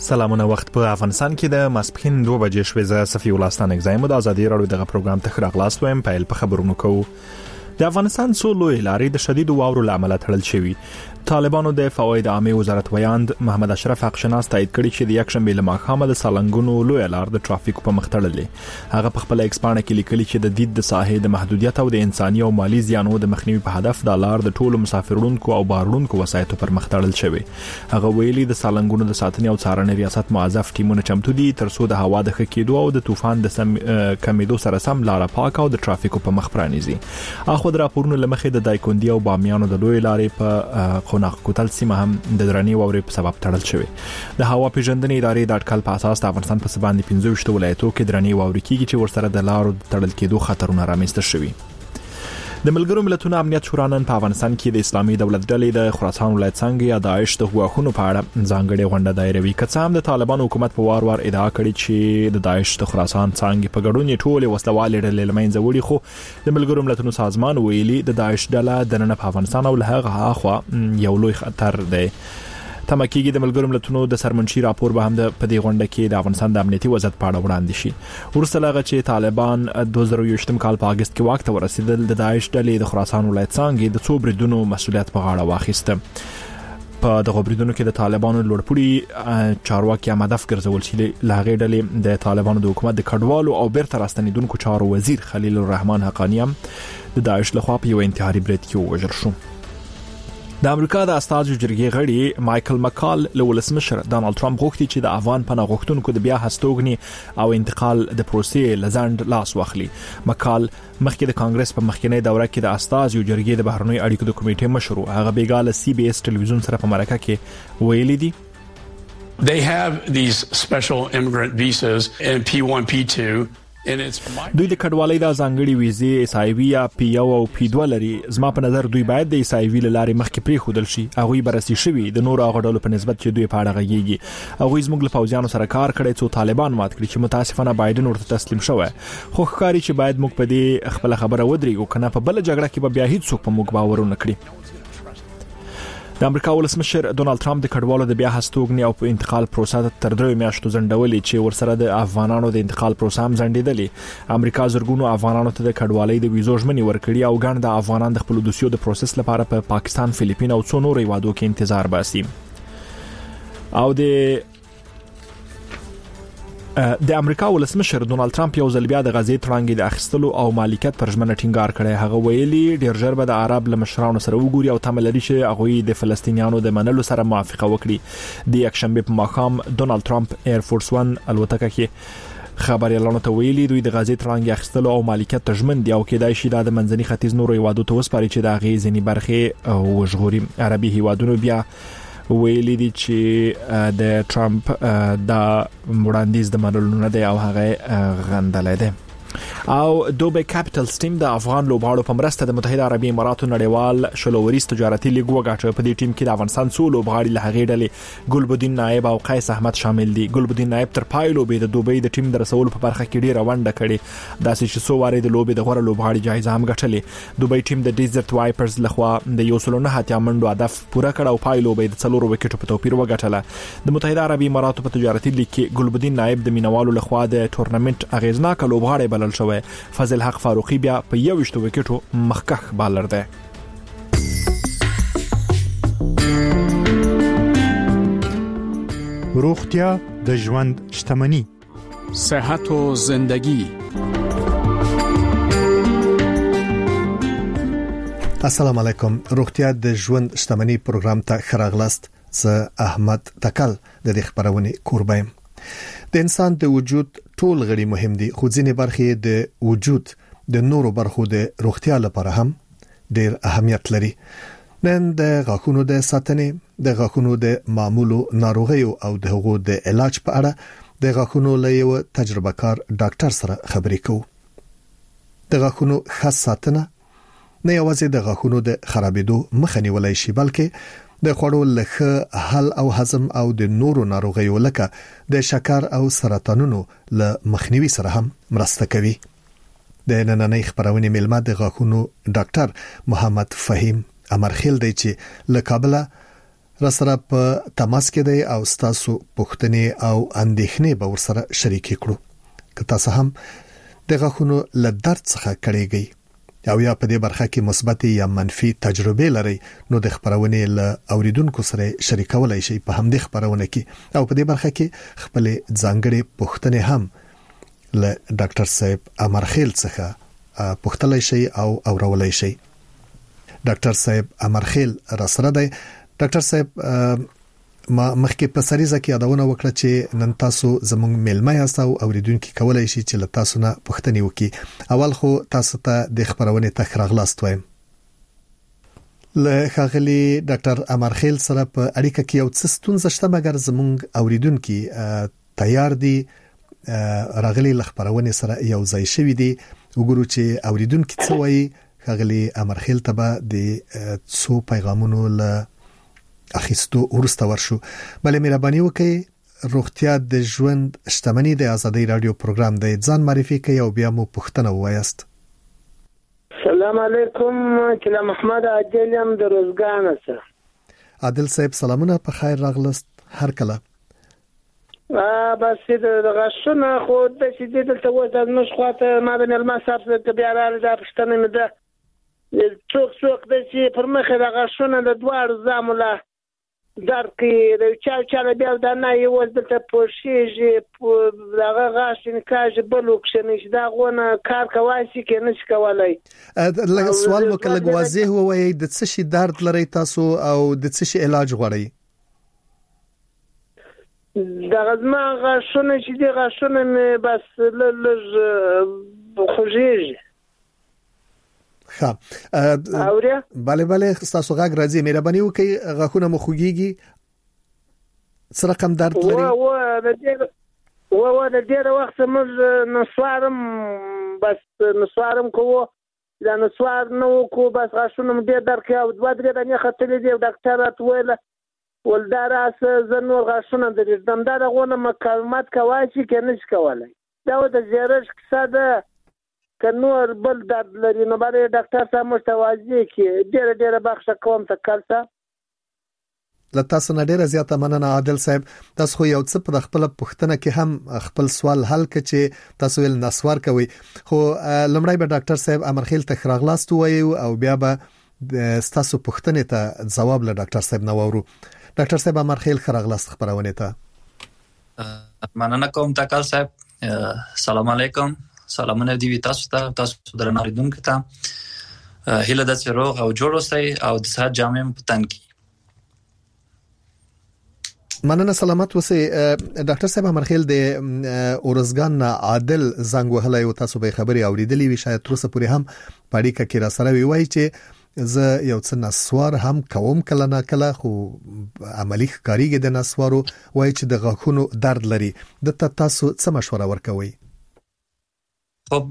سلامونه وخت په افغانستان کې د ماسپخین 2 بجې شوې ز صفي ولستان اگزایم د ازادي راډیو دغه پروګرام ته خراغلاست ویم پیل په خبرونو کوو. د افغانستان سولو لارې د شدید واورو لامل تړل شوی. طالبانو د فواید عامه وزارت ویاند محمد اشرف حقشناس تایید کړی چې د یک شنبه له ماښامه د سالنګونو لوی لار د ترافیک په مخ تړلې. هغه په خپل ایکسپانه کې لیکلي چې د دید د ساحې د محدودیت او د انساني او مالی زیانونو د مخنیوي په هدف د لار د ټولو مسافرونکو او بارونکو وسایطو پر مخ تړل شوی. هغه ویلي د سالنګونو د ساتنې او څارنې ریاست موظف ټیمونه چمتو دي ترڅو د هوا د خکېدو او د طوفان د کمیدو سره سم لار پاک او د ترافیکو په مخ پرانیزي. اخو د راپورونو لمخې د دایکندي او بامیانو د لوی لارې په قوناق کوتل سیمه هم د درنی وورې په سبب تړل شوی. د هوا پیژندنې ادارې د اټکل په اساس د افغانستان په سباندې 15 ولایتو کې درنی وورې کیږي چې ورسره د لارو تړل کېدو خطرونه رامنځته شوي. د ملګرو ملتونو امنیت شورا نن په افغانستان کې د اسلامي دولت ډلې د خراسان ولایت څنګه یا داعش د غواخونو په اړه ځانګړې غونډه دایروي. که څه هم د طالبان حکومت په وار ادعا کړې چې د داعش د خراسان څنګه په ګډون ټول وسلوال ډلې لمنځه وړي، خو د ملګرو ملتونو سازمان ویلي د داعش ډله د نن په افغانستان او له هغه اخوا یو لوی خطر دی. تمکیږي د ملګرو ملتونو د سرمنشي راپور به هم د پدې غونډه کې د افغانستان د امنیتي وضعیت په اړه وړاندې شي. ورسره هغه چې طالبان 2020 کال په اگست کې واک ته ورسېدل، د داعش ډلې د خراسان ولایت څنګه د څو بریدونو مسؤلیت په غاړه واخیسته. په دغه بریدونو کې د طالبانو لوړپوړي چارواکي هدف ګرځول شي. لاغې ډلې د طالبانو د حکومت د کډوالو او بیرته راستنیدونکو چارو وزیر خلیل الرحمن حقانی هم د داعش لخوا په یو انتحاري برید کې ووژل شو. د امریکا د استازو جرګې غړي مایکل مکال له ولسمشر ډانلډ ټرمپ غوښتي چې د افغان پناه غوښتونکو د بیا هستوګنې او انتقال د پروسې لزند لاس واخلي. مکال مخکې د کانګرس په مخکنی دوره کې د استازو جرګې د بهرنی اړیکو د کمیټې مشر هغه بیګاله سی بي اس ټلویزیون سره په مرکه کې ویلي دي They have these special immigrant visas and P1 P2 دوی د کډوالۍ د ځانګړي ویزې ایسایوي یا P1 او P2 لري. زما په نظر دوی باید د ایسایوي لارې مخکې پرې خودل شي. هغه برسي شوی د نور هغه ډول په نسبت چې دوی په اړه غږیږي. هغه زموږ له پوځیانو سره کار کړی څو طالبان مات کړی چې متاسفانه بایدن ورته تسلیم شوی. خو ښکاري چې باید موږ په دې خپل خبره ودرېږو کنه په بل جګړه کې به بیا هیڅ څوک په موږ باور نه کړي. د امریکا ولسمشر ډونالد ټرمپ د کډوالو د بیا هستوګنې او په انتقال پروسه تر 3 میاشتو ځنډولې چې ورسره د افغانانو د انتقال پروسه هم ځنډېدلې. امریکا زرګونو افغانانو ته د کډوالۍ د ویزو ژمنې ورکړي او ګڼ د افغانان د خپل دوسیو د پروسس لپاره په پاکستان، فلیپین او څو نورو هیوادو کې انتظار باسي. او د امریکا ولسمشر ډونالد ټرمپ یو ځل بیا د غزې تړانګې د اخیستلو او مالکیت پر ژمنه ټینګار کړی. هغه ویلي ډیر ژر به د عرب له مشرانو سره وګوري او تمه لري چې هغه د فلسطینیانو د منلو سره موافقه وکړي. د یک شنبه په ماښام ډونالد ټرمپ ایر فورس 1 الوتکه کې خبريالانو ته ویلي دوی د غزې تړانګې اخیستلو او مالکیت ته ژمن دي او کېدای شي د منځني ختیځ نورو هیوادو ته وسپاري چې د غزې ځینې برخې او ژغوري. عربي هیوادونو بیا ویلي دي چې د ټرمپ د وړاندیز د منلو نه دی او هغه غندلې ده. او دوبه کاپټلز ټیم د افغان لوبغاړو په مرسته د متحده عربي اماراتو نړیوال شلوریز تجارتي لیګ وګټه. په دې ټیم کې د افغانستان څو لوبغاړي له هغې ډلې ګلبدین نایب او قیس احمد شامل دي. ګلبدین نایب تر پای لوبې د دوبه د ټیم د رسولو په برخه کې ډیره ونډه کړې. داسې چې څو واره د لوبې د غوړه لوبغاړي جایزه هم ګټلې. دوبه ټیم د ډیزرت وایپرز لخوا د 109 منډو هدف پوره کړ او پای لوبې د 4 وکټو په توپیر وګټله. د متحده عربي اماراتو په تجارتي لیګ کې ګلبدین نایب د مینوالو لخوا د ټورنمنت اغیزناک لوبغاړی بلل شوی. فضل حق فاروقی بیا په 21 وکټو مخکخ بالر دی. روغتیا د ژوند شتمنی، صحت و زندگی. السلام علیکم. روغتیا د ژوند شتمنی پروګرام ته خراغلاست. زه احمد تکل د دې خبرونه کوربایم. د انسان د وجود ټول غړي مهم دي، خو ځینې برخې د وجود د نورو برخو د روغتیا لپاره هم ډېر اهمیت لري. نن د غاښونو د ساتنې، د غاښونو د معمولو ناروغیو او د هغو د علاج په اړه د غاښونو له یو تجربه کار ډاکټر سره خبرې کوو. د غاښونو ښه ساتنه نه یوازې د غاښونو د خرابېدو مخه نیولای شي، بلکې د خوړو لخوا حل او هضم او د نورو ناروغیو لکه د شکر او سرطانونو له مخنیوي سره هم مرسته کوي. د نننۍ خبرونه ملما د غاښونو ډاکټر محمد فهیم امرخیل دی چې له کابل را سره په تماس کې دی او تاسو پوښتنې او اندېښنې به ورسره شریک کړو. که تاسو هم د غاښونو له درد څخه کړېږئ او یا په دې برخه کې مثبت یا منفي تجربه لري نو د خبرونې له اوریدونکو سره شریکولای شئ په همدې خبرونه کې او په دې برخه کې خپل ځانګړي پوښتنې هم له ډاکټر صاحب امرخیل څخه پوښتلای شئ او اورولای شئ. ډاکټر صاحب امرخیل را سره دی. ډاکټر صاحب ما مخکې په سریزه کې یادونه وکړه چې نن تاسو زموږ میلمه یاست او اوریدونکو کولای شي چې له تاسو نه پوښتنې وکړي. اول خو تاسو ته د خبرونه ته راغلاست وایم. له ښاغلي ډاکټر امرخیل سره په اړیکه کې یو څه ستونزه شته مګر زموږ اوریدونکو تیار دي راغلي خبرونه سره یو ځای شوی دي. وګورو چې اوریدونکو څه وایي. ښاغلي امرخیل ته به د څو پیغامونو له اخیستو ورسته ورشو. بلې مهرباني وکړئ روغتیا د ژوند شتمنۍ د ازادۍ رادیو پروګرام د ځان معرفي کوي او بیا مو پوښتنه ووایاست. سلام علیکم. کله محمد عادل یم د روزګان څخه. عادل صاحب سلامونه په خیر راغلست. هر کله بس د غشونه خو د شدید ته وځه نو خواته ما د ملما صاحب ته بیا راځه پښتنه مې ده څوک د چې پر مخه د غشونه د دوار زامله درکې د چا بیا د نه یو د پوشيږي دغه غاشن کاج بلوکشنې دا غونه کار کواسي کې نش کولای. لږ سوال وکړه واضح وایي د څه شي درد لري تاسو او د څه شي علاج غواړئ؟ دا غزما غشونه چې دی غشونه مې بس لږ خوږیږي. ښه اوریا بله تاسو غږ راځي. مهرباني وکړئ غاښونه مو خوږیږي څه رقم درد لري؟ د ډېر وخت موږ نسوارم بس نسوارم کوو دا نسوار نو کو بس غاښونه مې ډېر درد کوي او دوه درې دانې ختلې دي. ډاکټر راته ویل ولداراس زنور غاښونه د دمدار غونه مکالمات کوي چې کنيش کولای. دا د زیرش کیسه ده کنور بل درد لري نو باندې ډاکټر صاحب متوازی کې ډېر بخښه کوم تکلسه. لته سن ډېر زیاته مننه عادل صاحب. تاسو خو یو څه په خپل پوښتنه کې هم خپل سوال حل کړي چې تاسو ول نسوار کوي خو لمړی به ډاکټر صاحب امرخیل ته خراغلاست وایي او بیا به تاسو پوښتنه ته جواب له ډاکټر صاحب نو ورو. ډاکټر صاحب امرخیل خراغلاست خبرونه ته مننه کوم تکل صاحب. سلام علیکم. سلامونه دی تاسو ته درناریدونکو ته هیله د روغ او جوړ اوسئ او د صحت جامع په تن کې. مننه سلامت اوسئ. ډاکټر صاحب امرخیل د اورزګان عادل زنګ وهلای او تاسو به خبري اوریدلې وي شاید تر څه پورې هم پاړیکه کې را سره وی چې زه یو څه نسوار هم کوم کله نه کله خو عملی کاریږي د نسوارو وای چې د غاښونو درد لري. د تاسو څه مشوره ورکوي؟ خب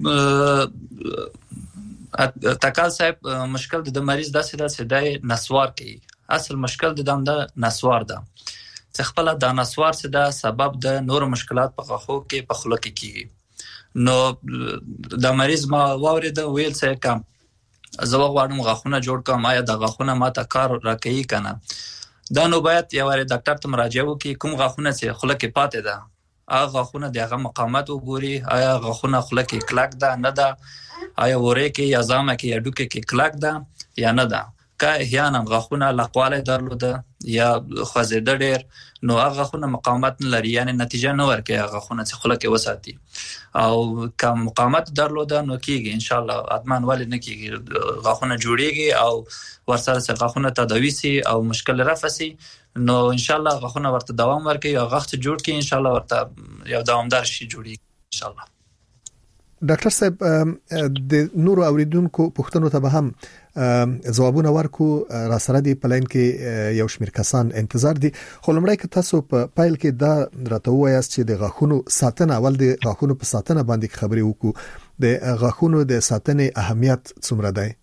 تکال صاحب مشکل د مریض داسې ده چې د نسوار کوي. اصل مشکل د دم د نسوار ده چې خپل د نسوار څخه د سبب د نور مشکلات په غاښو کې په خوله کې کیږي. نو د مریض ما وورید ویل څه کم زه غواړم غاښونه جوړ کوم آیا د غاښونه ماته کار راکوي کنه. دا نو باید یو وری ډاکټر ته مراجعه وکړي کوم غاښونه چې خوله کې پاتې ده هغه غاښونه دغه مقاومت وګوري آیا غاښونه خوله کې کلک ده نه ده آیا وره کې یا زامه کې یا ډوکه کې کلک ده یا نه ده. که احیانا غاښونه لقواله درلوده یا خوځیده ډېر نو هغه غاښونه مقاومت نه لري یعنی نتیجه نه ورکوي هغه غاښونه چې خوله کې وساتي او که مقاومت درلوده نو کېږي ان شاء الله ادمان ولې نه کېږي غاښونه جوړیږي او ورسره چې غاښونه تداوي سي او مشکل رفع سي نو ان شاء الله غاښونه ورته دوام ورکوي او غاښ جوړ کړي ان شاء الله ورته یو دوامدار شي جوړیږي ان شاء الله. ډاکټر صاحب د نور اوریدونکو پوښتنو ته به هم ځوابونه ورکو را سره دی په لاین کې یو شمېر کسان انتظار دي خو لمړی که تاسو په پایل کې دا راته وایاست چې د غاښونو ساتنه اول د غاښونو په ساتنه باندې خبرې وکړو د غاښونو د ساتنې اهمیت څومره دی؟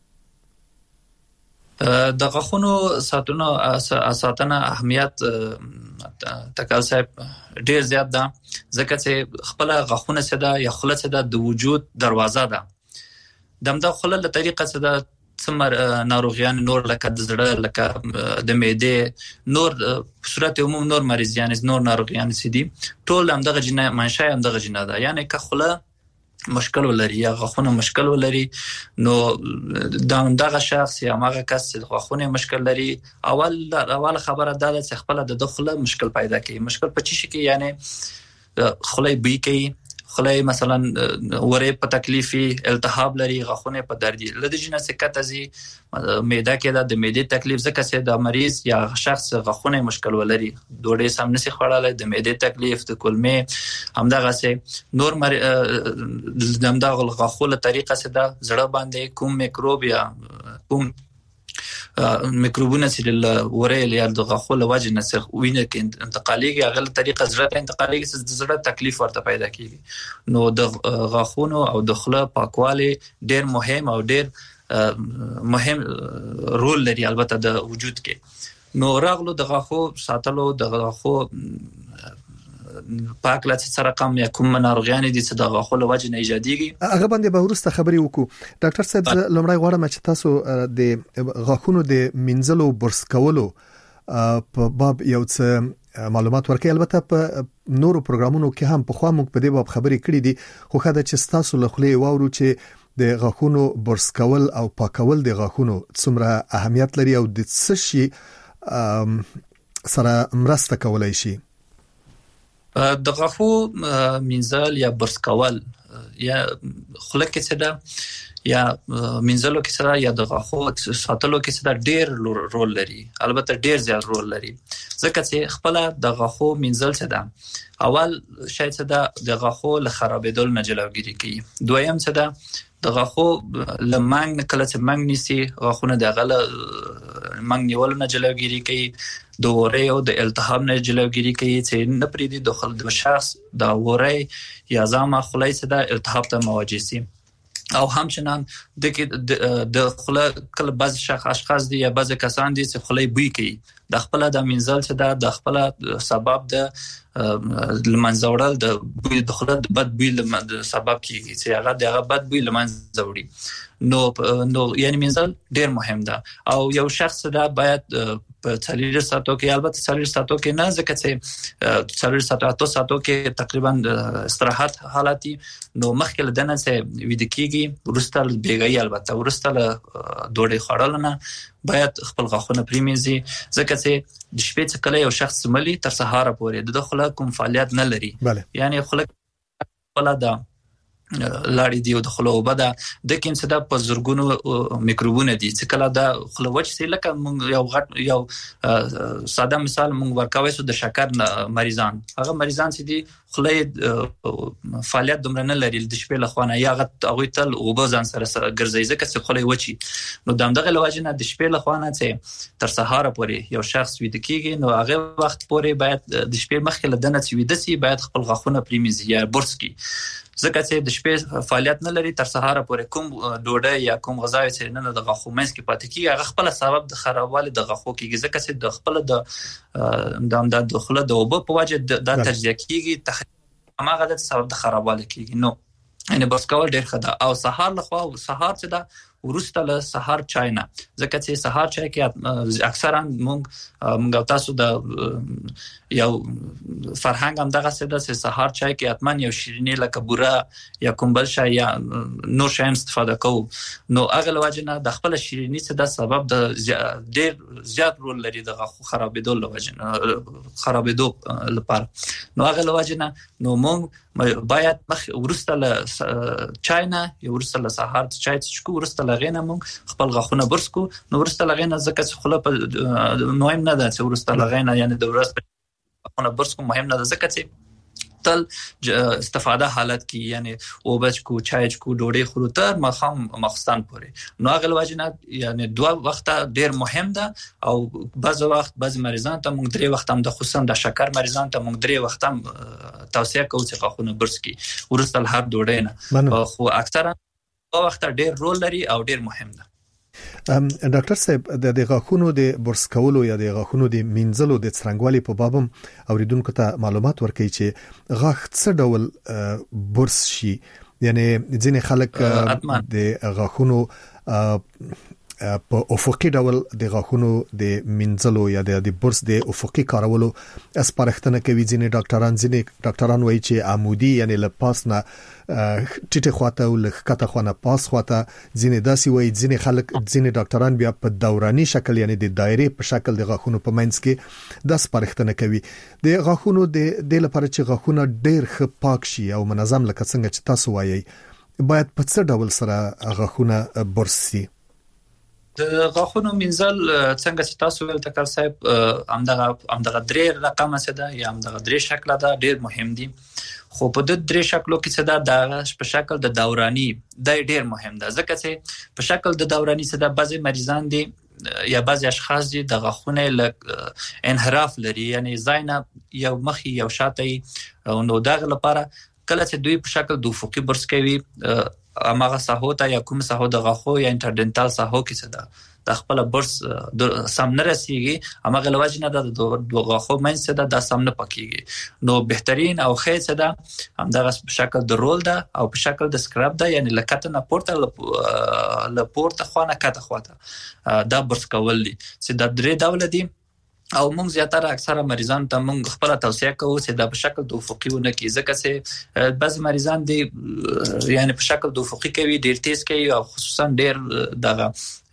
د غاښونو ساتنه اهمیت تکال صاحب ډیر زیات ده ځکه چې خپل غاښونه څه ده یا خوله څه ده د وجود دروازه ده. دمدا خوله له طریقه څه ده څمر ناروغیان نور لکه د زړه لکه د معدې نور په صورت عموم نور مریضان نور ناروغیان سي دي ټول هم دغه جنه منشأ هم دغه جنه ده یعنی که خله مشکل ولري یا غاښونه مشکل ولري نو دغه شخص یا هغه کس چې غاښونه مشکل لري اول خبره ده چې خپل د دخله مشکل پیدا کوي مشکل په چی شي کې یعنی خله بي کوي خله مثلا وره په تکلیفي التهاب لري غاښونه په دردي لدې جنسه کتزي معده کې د معدې تکلیف ځکه چې د مریض یا شخص غاښونه مشکل ولري دوړې سم نشي خړاله د معدې تکلیف د کولمې همدغه سه نور دمدغه غاښونه طریقه سه د زړه باندې کوم میکروب یا کوم میکروبونه چې وره یا د غاښونو وجه نه وینه کې انتقاليږي هغه طریقه زړه ته انتقاليږي چې د زړه تکلیف ورته پیدا کیږي نو د غاښونو او د خله پاکوالی ډیر مهم او ډیر مهم رول لري البته د وجود کې نو راغلو د غاښو ساتلو د غاښو پاک لته سره کم یا کوم ناروغیان دي چې د غاښونو وجه نه ایجاديږي هغه باندې به ورسته خبري وکړو ډاکټر صاحب لمړی غواړم چې تاسو د غاښونو د منځلو برس کولو په باب یو څه معلومات ورکړئ البته په نورو پروګرامونو کې هم په خوا موږ په دې باب خبري کړې دي خو خاله چې تاسو له خلې واورو چې د غاښونو برس کول او پاکول د غاښونو څومره اهمیت لري او د څه شي سره مرسته کولای شي د غاښو منځل یا برس کول یا خله کې څه ده یا منځلو کې څه یا د غاښو ساتلو کې څه ډېر رول لري البته ډېر زیات رول لري ځکه چې خپل د غاښو منځل څه ده اول شای څه ده د غاښو له خرابېدل نه جلوګیری کوي دویم څه ده د غاښو لمنګ کله چې منګ نيسي غاښونه د غله منګ نیول نه جلوګیری کوي د وره او د التهاب نه جلوګیری کوي چې نه پریدي د خل د شخص د وره یا زما خلای څه د التهاب ته مواجه سي او همچنان د خله کله بعض اشخاص دي یا بعض کسان دي چې خلای بوی کوي د خپل د منځل څه د خپل سبب د لمنځوړل د بوی د خله د بد بوی سبب کیږي چې هغه د بد بوی لمنځوړي نو یعنی منځل ډیر مهم ده او یو شخص دا باید په 4 ساعتو کې البته 4 ساعتو کې نه ځکه چې 4 ساعتو کې تقریبا استراحت حالتي نو مخکې لدنه چې وید کېږي ورستل بیګي البته ورستل دوړې خړلنه باید خپل غاښونه پریميزي ځکه چې د شپې څخه کله یو شخص ملي تر سهار پورې د خله کوم فعالیت نه لري یعنی خله ولا دا لاړې دی او د خله وبدا د کوم څه د پزرګونو میکروبونه دي چې کله دا خله وچ سي لکه یو ساده مثال مونږ ورکوي سو د شکر مریضان هغه مریضان چې دي خله فعالیت دومره نه لري د شپې لخوانه یا هغه تل وبځان سره ګرځي ځکه چې خله وچی نو دغه لواجنه د شپې لخوانه چې تر سهار پورې یو شخص وید کیږي نو هغه وخت پورې باید د شپې مخکې لدنه چې وید سي باید خپل غاښونه پریميزي یا برس کی ځکه چې د شپې فعالیت نه لري تر سهار پورې کوم ډوډۍ یا کوم غذا چې نه د غاښو منځ کې پاتې کیږي هغه خپل سبب د خرابوالي د غاښو کېږي ځکه چې د خپل د دخله د وبو په وجه د تجزیه کېږي هغه د سبب د خرابوالي کېږي نو ان بس کول ډیر ښه ده او سهار لخوا سهار چې دا ورسته له سهار چای نه ځکه چې سهار چای کې اکثرا مونږ تاسو د یو فرهنګ هم دغه څه د سهار چای کې اتمن یو شیرینی لکه بوره یا کومبل شای یا نور شای استفاده کوو نو هغه لوجنه د خپل شیرینی څه د سبب د ډیر زیات رول لري د غاښو خرابېدو لوجنه خرابېدو لپاره نو هغه لوجنه نو مونږ باید مخ ورسته له چای نه یا ورسته له سهار چای څښو ورسته لغینه مونږ خپل غاښونه برس کو نو ورسته لغینه ځکه چې خله په مهم نه ده چې ورسته لغینه یعنی د ورسته غاښونه برس کو مهم نه ده ځکه چې تل استفاده حالت کی یعنی او بچ کو چای کو ډوډۍ خورو تر مخستان پورې نو هغه واجنه یعنی 2 وخت ډیر مهم ده او بعض وخت بعض مریضان ته موږ 3 وخت هم د خصوصا د شکر مریضان ته موږ 3 وخت هم توصیه کوو چې غاښونه برس کی ورسته هر ډوډۍ نه خو اکثرا وخت ډیر رول لري او ډیر مهم ده ډاکټر صاحب د غاښونو د برس کولو یا د غاښونو د منځلو د څرنګوالي په بابم اوریدونکو ته معلومات ورکړي چې غاښ څه ډول برس شي یعنی ځینې خلک د غاښونو په افقي ډول د غاښونو د منځلو یا د برس د افقي کارولو سپارښتنه کوي. ځینې ډاکټران وایي چې عمودي یعنی له پاس نه ټیټه خواته او لکته خونه پاس خواته، ځینې داسې وایي، ځینې ډاکټران بیا په دوراني شکل یعنی د دایره په شکل د غاښونو په منځ کې د سپارښتنه کوي. د غاښونو د لپاره چې غاښونه ډېر ښه پاک شي او منظم لکه څنګه چې تاسو وایي، باید په څه ډول سره غاښونه برس شي؟ د غاښونو منځل څنګه چې تاسو ویل تکل صاحب همدغه درې رقم څه ده یا همدغه درې شکل ده ډېر مهم دي. خو په د درې شکلو کې څه ده د په شکل د دوراني د ډېر مهم ده، ځکه چې په شکل د دوراني څه ده بعضي مریضان دي یا بعضي اشخاص دي د غاښونو له انحراف لري، یعنی زاینه یو مخي یو شاته، نو دغه لپاره کله چې دوی په شکل د افقي برس کوي اماغه ساحو ته یا کوم ساحو د غاښو یا انټرډنټال ساحو کې څه ده د خپل برس سم نه رسیږي، اماغه لوجه نه د غاښو منځ څه ده د سم نه پکېږي. نو بهترین او خیر څه ده همدغه په شکل د رول ده او په شکل د سکراب ده، یعنی لکته نه پورته لپورته خونه کته خواته دا برس کول دي چې د درې ډول دي. او موږ زیاتره اکثره مریضان ته موږ خپل توصیه کوو چې دا په شکل د افقي ونه کې، ځکه چې بعض مریضان دي یعنی په شکل د افقي کوي ډیر تیز کوي او خصوصا ډیر دغه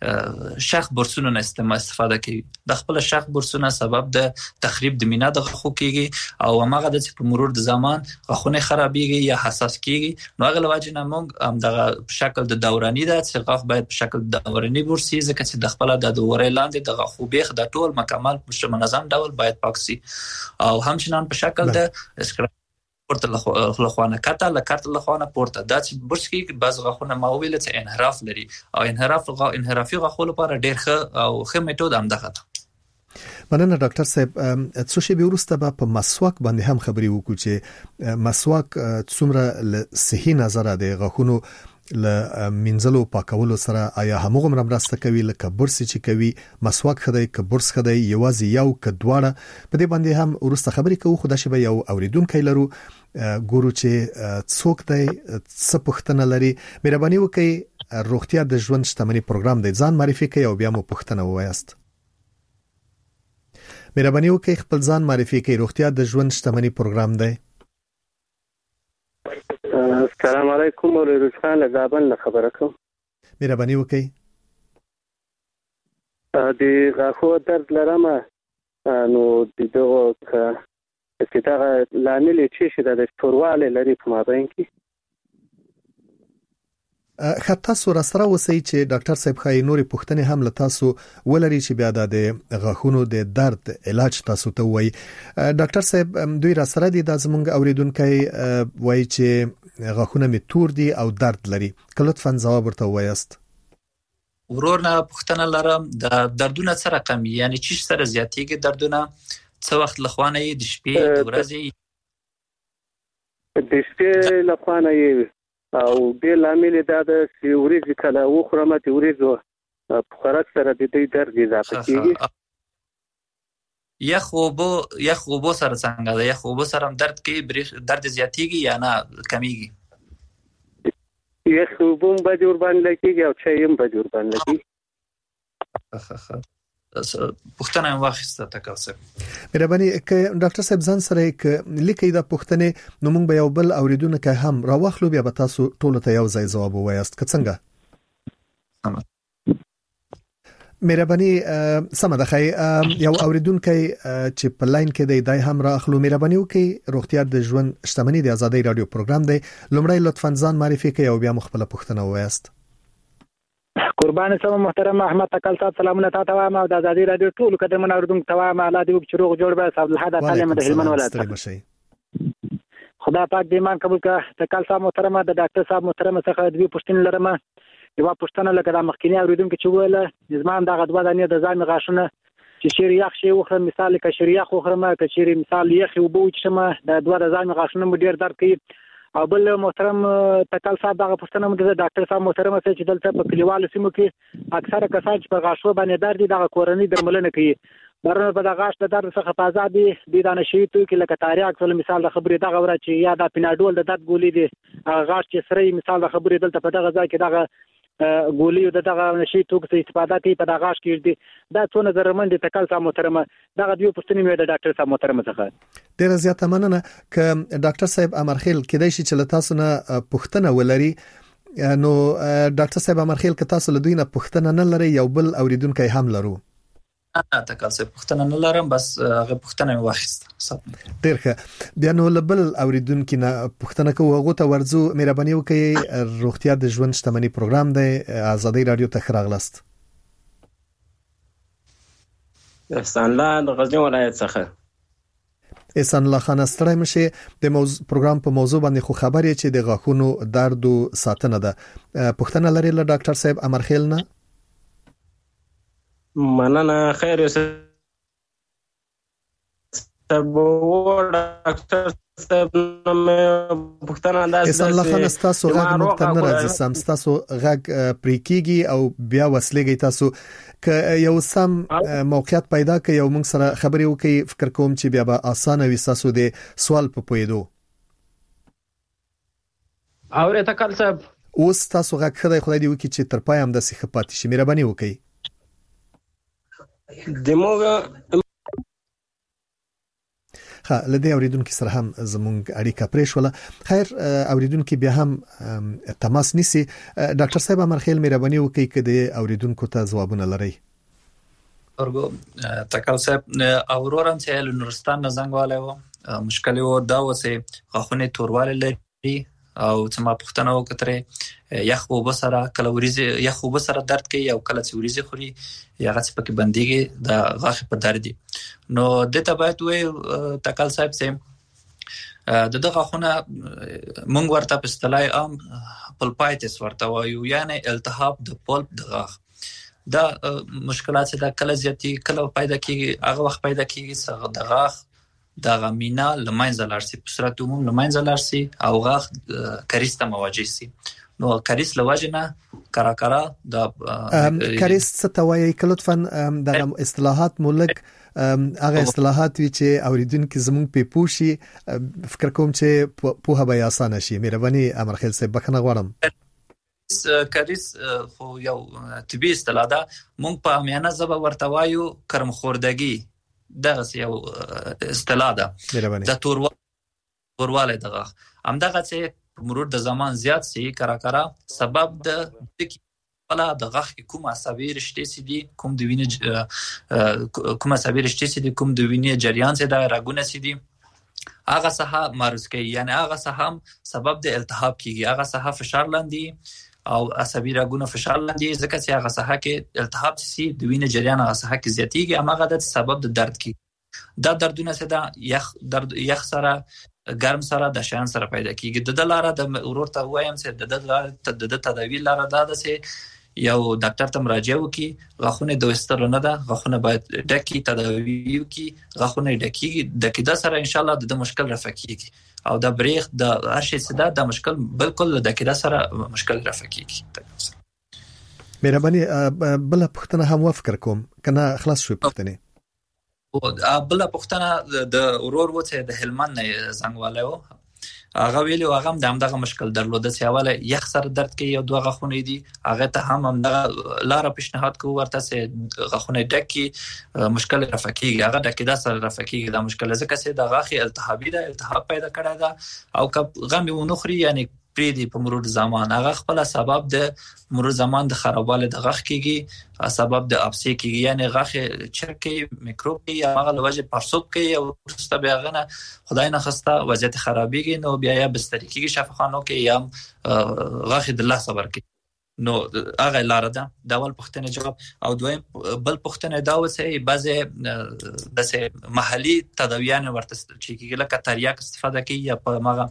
شخ برسونو نه استفاده کوي. د خپل شخ برسونو سبب د تخریب د مینا د غاښو کیږي او هغه د په مرور د زمان غاښونه خرابېږي یا حساس کیږي. نو هغه لوجه نه موږ دغه په شکل د دوراني ده چې غاښ باید په شکل دوراني برسي، ځکه چې د خپل د دورې لاندې د غاښو بیخ د ټول مکمل په منظم ډول باید پاک سي، او همچنان په شکل د اسکراب پورته لخوانه کته لکارت لخوانه پورته دا چې برس کې بعض غاښونه ما ویل چې انحراف لري او انحرافي غاښو لپاره ډېر ښه او ښه میتود همدغه ده. مننه ډاکټر صاحب. څو شی به وروسته په مسواک باندې هم خبرې وکړو چې مسواک څومره له صحي نظره د غاښونو له منځلو پاکولو سره آیا همغه مرسته کوي لکه برس چې کوي؟ مسواک خدای ک برس خدای یوازې یو ک دواړه په دې باندې هم ورسته خبرې کوو. خو دا شی به یو اوریدونکو لرو ګورو چې څوک دی څه پوښتنه لري. مهرباني وکړئ روغتیا د ژوند شتمنۍ پروګرام دی، ځان معرفي کړئ او بیا مو پوښتنه ووایاست. مهرباني وکړئ خپل ځان معرفي کړئ. روغتیا د ژوند شتمنۍ پروګرام دی. السلام علیکم، ولې خان له زابل نه خبره کوم. مهرباني وکړئ. د غاښو درد لرم، نو دغه چې دا لامل چې شي د ستورواله لري په مابین کې. خطا سره سره وسی چې ډاکټر صاحب خای نوري پوښتنه هم له تاسو ولري چې بیا د غاښونو د درد علاج تاسو ته وای. ډاکټر صاحب دوی را سره دي د زمونږ اوریدونکو وای چې غاښونه می تور دي او درد لري، کلهتفن جواب ورته وایست. ورورنا پوښتنه لرم د دردونه سره رقم یعنی چې سره زیاتېږي دردونه څو وخت لخوانه د شپې د ورځې د شپې لخوانه او د لامل دا د ورځې کله وخرمه د ورځو په خوراک سره د دې درد اضافه کیږي. یخ وبو سره څنګه ده؟ یخ وبو سره درد کې درد زیاتېږي یا نه کمیږي؟ یخ وبو به جوړ باندې کېږي او چای هم به جوړ باندې کېږي. پوښتنه واخیسته تکاسب. مهرباني ک ډاکټر صاحب ځان سره ک لیکي دا پوښتنه نو موږ به یو بل اوریدونکو هم راوخلو بیا به تاسو ټول ته یو ځای جواب وایاست که څنګه؟ مهرباني سم ده خی یو اوریدونکو چې په لاین کې دی دای هم راخلو. مهرباني وکړئ روغتیا د ژوند شتمنۍ د ازادۍ رادیو پروګرام دی. لومړی لطفاً ځان معرفي کړئ او بیا مخبل پوښتنه وایاست. قربان سم محترم احمد تکل صاحب سلامونه تاسو ته ما د ازادۍ رادیو ټول کډمن اوریدونکو ته ما الله دې وکړي روغ جوړ به صاحب الحد تعالی د هلمن ولایت. خدا پاک دې ایمان قبول کړه. تکل صاحب محترم د ډاکټر صاحب محترم څخه دوی پوښتنه لرم. یو پوښتنه لکه د مخکینی اوریدونکو چې ویل زما د غدوه د نه د ځان غاښونه چې شیر یخ شي وخره مثال کې شیر یخ وخره که شیر مثال یخ وبو چې ما د دوه د ځان غاښونه ډیر درد کوي. او بل محترم تکل صاحب دغه پوښتنه مده د ډاکټر صاحب محترم چې دلته په کلیوالو سیمو کې اکثره کسان چې په غاښو باندې درد دغه کورنۍ درملنه کوي، برنه په دغه غاښ د درد څخه په آزادي د دانشي تو کې لکه تاریخ ول مثال د خبرې دغه ور چې یا د پیناډول د درد ګولې دي غاښ چې سره مثال د خبرې دلته په دغه ځای کې دغه ګولي دغه نشي توکو استفاده کوي په دغه کې دي دا څونه زرمن دي تکل صاحب محترمه دغه دیو پښتني مې د ډاکټر صاحب محترمه څخه ډیره زیاته مننه ک ډاکټر صاحب امرخیل کېدای شي چې تاسو نه پښتنه ولري نو ډاکټر صاحب امرخیل ک تاسو له دوی نه پښتنه نه لري یو بل اوریدونکو هم لرو تکل صاحب پښتنه نه لرم بس هغه پښتنه واخیست ډیر ښه بیا نو له بل اوریدونکو نه پښتنه کوو هغه ته ورځو مهرباني وکړئ روغتیا د ژوند شتمنۍ پروګرام دی آزادۍ رادیو ته راغلاست احسان الله د غزنی ولایت څخه احسان الله خان ستړی مشه د پروګرام په موضوع باندې خو خبرې چې د غاښونو درد او ساتنه ده پښتنه لري له ډاکټر صاحب امرخیل نه مننه خیر اوسه تبو ډاکټر صاحب نو پښتنه انداز احسان الله خان تاسو غږ مختن راځي سم تاسو غږ پریکيږي او بیا وسلېږي تاسو ک یو سم موقعیت پیدا ک یو موږ سره خبرې وکي فکر کوم چې بیا به اسانه وي تاسو د سوال په پویدو اوره تکل صاحب اوس تاسو غږ خدای دې وکي چې تر پای هم د سیخ پاتې شي مهرباني وکي دموږه لدې اوریدونکو سره هم زمونږ اړیکه پرې شوله خیر اوریدونکو بیا هم تماس نیسي ډاکټر صاحب امرخیل مهرباني وکړئ کده اوریدونکو ته ځوابونه لري ورګو تکل صاحب اورورم چې له نورستان نه زنګ والو مشکل و دا وسه غاخونه تورواله لري او چې ما پښتنه وکړه یخ وبسره کله وريزه یخ وبسره درد کوي او کله چې وريزه خوري یا غڅ پکې بنديږي د غاښ په درد دي نو د تبعت وې تکل صاحب سم د غاښونه مونږ ورته په اصطلاح عام پلپایتس ورته وایو یعنی التهاب د پلپ د غاښ دا مشکلات چې دا کله زیاتی کله پیدا کیږي هغه وخت پیدا کیږي چې د غاښ دا غمینا لمنځه لارسي په صورت عموم لمنځه لارسي او غاښ کریس ته مواجه سي نو کریس لواجنه کراکرا د کریس څه ته وایي لطفا د اصطلاحات مولک هغه اصطلاحات وی چې اوریدونکو زموږ په پوښي فکر کوم چې په هغه آسان شي مهرباني امرخیل صاحب بخنه غواړم کریس خو یو طبي اصطلاح ده مونږ په میانه زبه ورته وایو کرم خوردگی دغه یو اصطلاح ده د تورواله دغه همدغه چې مرور د زمان زیات سي کراکرا سبب د بلا د غاښ کوم عصبي رشتې سي دي کوم د وینې کوم عصبي رشتې سي دي کوم د وینې جریان سي د راګونه سي دي هغه څه مرز کوي یعنی هغه څه هم سبب د التهاب کیږي هغه څه فشار لاندې او عصبي راګونه فشار لاندې ځکه چې هغه څه کې التهاب سي د وینې جریان هغه څه کې زیاتیږي هغه د سبب د درد کی دا دردونه څه ده یخ درد یخ سره ګرم سره د شان سره پیدا کیږي د لاره د ورور ته وایم چې د تداوی لاره دا ده چې یو ډاکټر ته مراجعه وکي غاښونه د وسترو نه ده غاښونه باید ډکی تداوی وکي غاښونه ډکی دا سره ان شاء الله د مشکل رفع کیږي او د بریخ د هر شي څخه د مشکل بالکل د کده سره مشکل رفع کیږي مهرباني بل پښتنه هم وفکر کوم کنه خلاص شو پښتنه او بل پښتنه د ورور وته د هلمند نه زنګواله و هغه ویلو هغه هم دغه مشکل درلوده چې اوله یخ سره درد کوي او دوه غاښونه دي هغه ته هم دغه لار پیشنهاد کوو ورته چې غاښونه ډکی مشکل رفع کیږي هغه د کده سره رفع کیږي دا مشکل ځکه چې د غاښ التهابي ده التهاب پیدا کړی ده او که غم ونخري یعنی پری دی په مرور زمان هغه خپل سبب د مرور زمان د خرابواله د غاښ کیږي سبب د ابسي کیږي یعنی غاښ چرکی میکروب یا هغه لوجه پرسوب کوي او ورسته بیا غنه خدای نه خسته وضعیت خرابېږي نو بیا یا بستری کیږي شفاخانو کې یا غاښ د الله صبر کوي نو هغه لار ده د اول پښتنه جواب او دویم بل پښتنه دا وسه بعضه د محلي تداویان ورته چې کیږي لکه تریاک استفاده کوي یا په ماغه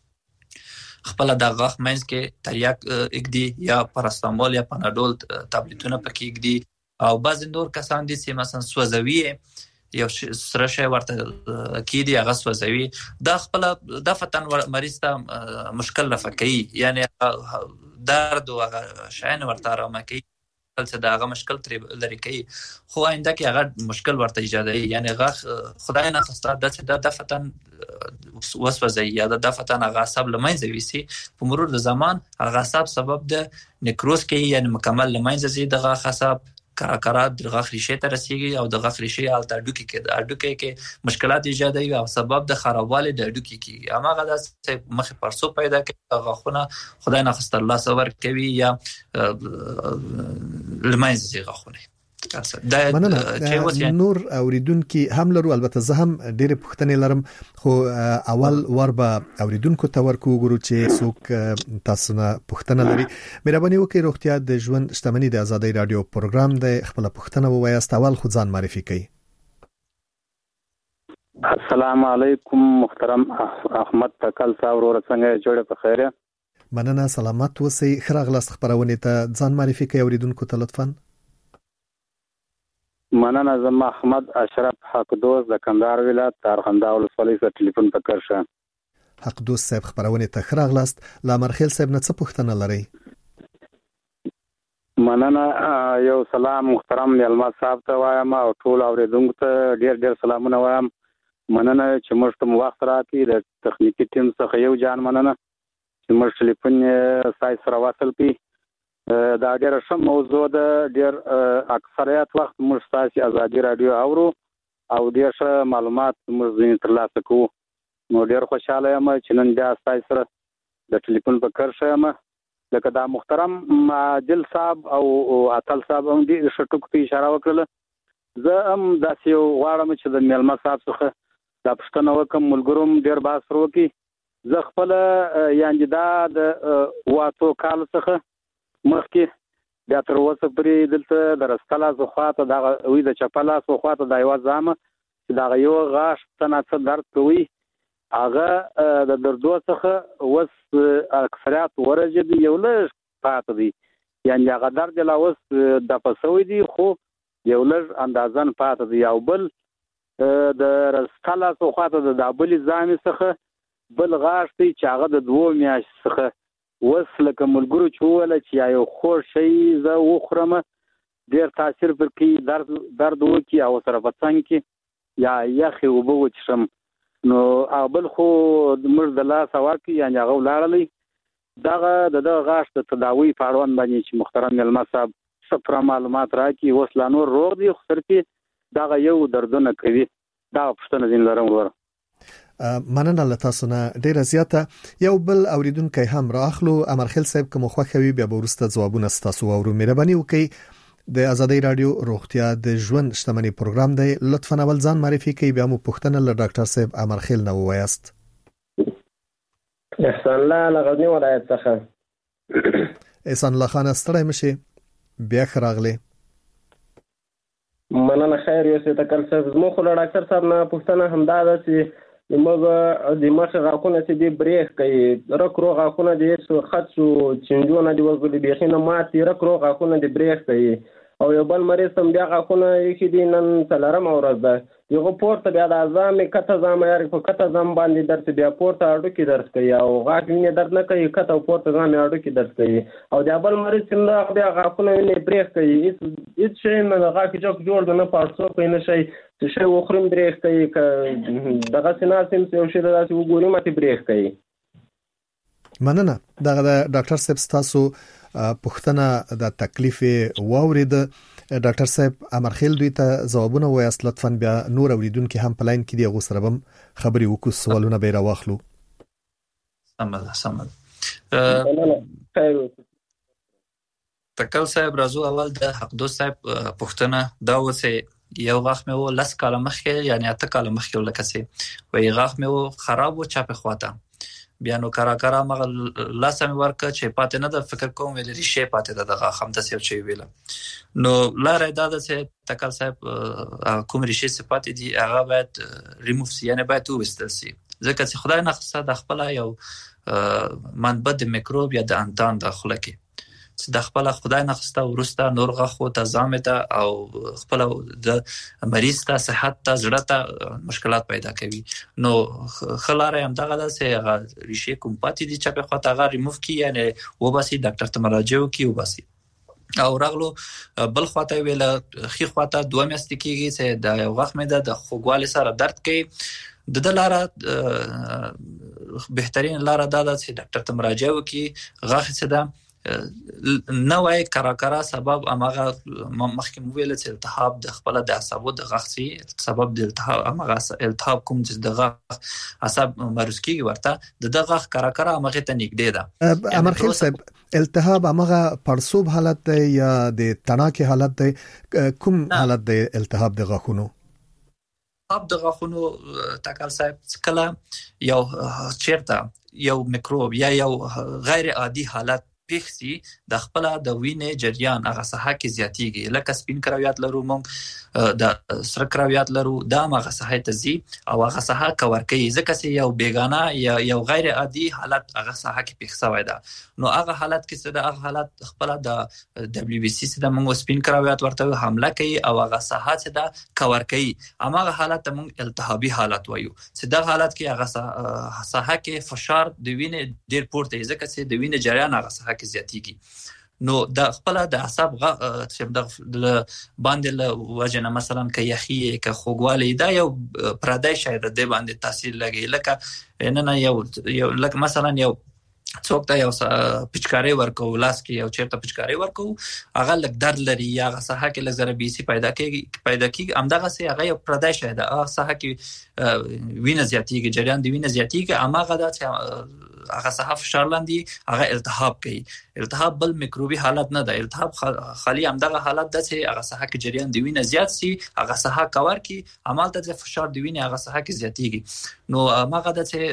خپل د غاښ مینس کې تریاک اګدي یا پاراستامول یا پاناډول ټابلیټونه پکې اګدي او بعض نور کسان دي چې مثلا سوځوي یو سره شی ورته کیدی هغه سوځوي دا خپل د فتن مریض ته مشکل رفع کوي یعنی درد او هغه شاین ورته آرام کوي څه دا هغه مشکل ترې لري کوي خو آینده کې هغه مشکل ورته ایجادوي یعنی هغه خدای نه خواسته د دفتن وسوسه یا د دفتن هغه عصب لمنځه ویسي په مرور د زمان هغه عصب سبب د نیکروز کې یعنی مکمل لمنځه زی د غاښ عصب کراکرات د غاښ ریشې ته رسیږي او د غاښ ریشې حالت اډوکي کې مشکلات ایجادوي او سبب د خرابوالي د اډوکي کې هماغه د مخ پرسو پیدا کوي غاښونه خدای نه خواسته الله صبر کوي یا لمنځه غاښونه نور اوریدونکو هم لرو البته زه هم ډېر پوښتنې لرم خو اول ور به اوریدونکو ته ورکو ګورو چې څوک تاسو نه پوښتنه لري مهرباني وکړئ روغتیا د ژوند شتمنۍ د آزادۍ رادیو پروګرام د خپل پوښتنه ووایاست اول خو ځان معرفي کړئ السلام علیکم محترم احمد تکل صاحب ورڅنګه جوړه په خیره مننه سلامت اوسئ خراغلاست خبرونه ته ځان معرفي کړئ اوریدونکو ته لطفاً مننه زما احمد اشرف حقدوس د کندهار ولایت تارغنده ولسوالۍ څخه ټلیفون پکړشه حقدوس صاحب خبرونه ته خراغلاست لامرخیل صاحب نه څه پوښتنه لري مننه یو سلام محترم میلمه صاحب ته وایم او ټول اوریدونکو ته ډیر سلامونه وایم مننه چې موږ ته وخت راکړي د تخنیکی ټیم څخه یو جان مننه چې موږ ټلیفون سای سره وصل کړي دا ډېر ښه موضوع ده ډېر اکثریت وخت موږ تاسو آزادي رادیو اورو او ډېر ښه معلومات موږ ترلاسه کوو نو ډېر خوشاله یم چې نن بیا تاسو سره د ټلیفون په کار شم لکه دا محترم عادل صاحب او عطل صاحب هم دې شټوک ته اشاره وکړه زه هم داسې غواړم چې د میلمه صاحب څخه دا پښتنه وکم ملګروم ډېر باس وروکي زه خپل یعنی دا د واتو کال څخه مخکې بیا تر اوسه پورې دلته د رستلا زخواته د وې د چپلا زخواته د یو ځامه چې دا یو غاښ څنګه درد کوي هغه د دردو څخه وس اکثریت ورجد یو لږ پاتې دي یعنی هغه درد لا وس د پسوي دي خو یو لږ اندازن پاتې دي او بل د رستلا زخواته د دابل ځامي څخه بل غاښ دی چې هغه د 2 میاشتې څخه وس لکه ملګرو چوله چې یو خور شي زه وخورم ډیر تاثیر پر کی درد وکي او سره پڅنګ کی یا یخي وبو چشم نو اول خو موږ د لا سواکي یعنی هغه لاړلې دغه د غاښ د تداوی په اړوند باندې چې محترم ملما صاحب صفر معلومات راکي وسلانور روغ دی خو سره دغه یو دردونه کوي دا پښتنه دین لرم ور مننه له تاسو نه ډیره زیاته یو بل اوریدونکو هم راخلو امرخیل صاحب کوم خوښوي بیا ورسته ځوابونه تاسو او مهرباني وکړئ د آزادۍ رادیو روغتیا د ژوند شتمنۍ پروګرام دی لطفا اول ځان معرفي کړئ بیا مو پوښتنه له ډاکټر صاحب امرخیل نه ووایاست احسان الله لغزنی ولایت څخه احسان الله خان ستړی مشي بیا خراغله مننه خیر یو څه تکل صاحب زموږ خو ډاکټر صاحب نه پوښتنه همدا ده چې موږ د مخ غاښونه چې دی بریښ کوي رکرو غاښونه دی څو خط څو چنجونه دی وګړي بيخینه ماتي رکرو غاښونه دی بریښ کوي او یو بل مریض هم بیا غاښونه یې دي نن څلورم ورځ ده یو پورته بیا د اعظم کته ځم یار په کته ځم باندې درته بیا پورته اډو کې درس کوي او غاښ ویني درد نه کوي کته پورته ځم اډو کې درس کوي او د بل مریض چې بیا غاښونه ویني بریښ کوي هیڅ شي نه غاښ جوړ نه پارسو کوي نه شي چې شی وخرم بریښ کوي دغه سناسم یو شی داسې وګوري ماته بریښ کوي مننه دغه ډاکټر صاحب تاسو پښتنه د تکلیف واورید ډاکټر صاحب امرخیل دوی ته ځوابونه وایاست لطفا بیا نور اوریدونکو هم پلاین کې دی غو سره بم خبري وکړو سوالونه به راوخلو سمد تکل صاحب راځو اول د حقدوس صاحب پښتنه دا وڅه یو غاښ مې و لس کاله مخکې یعنی 8 کاله مخکې ولکسي وای غاښ مې و خراب و چاپه خواته بیا نو کرا مغه لاسم ورکه چې پاتې نه د فکر کوم ویل شي پاتې د غاښ هم تاسو چي ویل نو لاره دا ده چې تکل صاحب کوم ریشي صفات دي هغه باید ریموف سي یعنی باید وستل سي ځکه چې خدای نه خصه د خپل یو منبع د میکروب یا د انتان داخله کې چې د خپل خدای نه خسته ورسته نور غاخو ته زامته او خپل د مریض ته صحت ته زړه ته مشکلات پیدا کوي نو خلاره هم دغه چې ریشه کوم پاتې دي چې په خاطر هغه ریموف کی یعنی وباسي ډاکټر ته مراجعه وکي وباسي او راغلو بل خواته ویل خي خواته 2 میاشتې کېږي چې د غاښ مې د خوګوالي سره درد کوي. د لاره بهترین لاره دا ده چې ډاکټر ته مراجعه وکړي. غاښ څه ده نه وای کرا سبب امغه مخکې ویل چې التهاب د خپل د عصبو د غاښ سبب د التهاب امغه التهاب کوم چې د غاښ عصب مروز کیږي ورته د غاښ کرا امغه ته نږدې ده. امرخیل صاحب التهاب امغه پړسوب حالت دی یا د تناکي حالت دی؟ کوم حالت دی التهاب د غاښونو؟ د غاښونو تکل صاحب کله یو چیرته یو میکروب یا یو غیر عادي حالت پیښسي د خپل د وینې جریان هغه ساحه کې زیاتیږي. لکه سپین کرویات لرو مونږ د سره کرویات لرو دا هغه ساحه ته زی او هغه ساحه کور کوي ځکه چې یو بیگانه یا یو غیر عادي حالت هغه ساحه کې پیښ شوی ده. نو هغه حالت کې څه د هغه حالت خپل د WBC څخه مونږ سپین کرویات ورته حمله کوي او هغه ساحه څخه د کور کوي. هغه حالت مونږ التهابي حالت وایو چې د حالت کې هغه ساحه کې فشار د وینې ډیر پورته ځکه چې د وینې جریان هغه ساحه کې زیاتیږي. نو د خپل د عصب چې د باندې له وجنه مثلا کې یخي کې خوګوالي دا یو پردای شاید د باندې تاثیر لګي. لکه نه یو لکه مثلا یو څوک ته یو پچکاري ورکو لاس کې یو چیرته پچکاري ورکو هغه لګ درد لري یا هغه ساحه کې لږ ذره بیسي پیدا کیږي همدغه سي هغه یو پردای شاید هغه ساحه کې وینه زیاتیږي جریان دی وینه زیاتیږي هغه د هغه ساحه فشار لاندې هغه التهاب کوي. التهاب بل میکروبي حالت نه ده. التهاب خالی همدغه حالت ده چې هغه ساحه کې جریان دی وینه زیات سي هغه ساحه کور کی عمل ته فشار دی وینه هغه ساحه کې زیاتیږي. نو هغه ده چې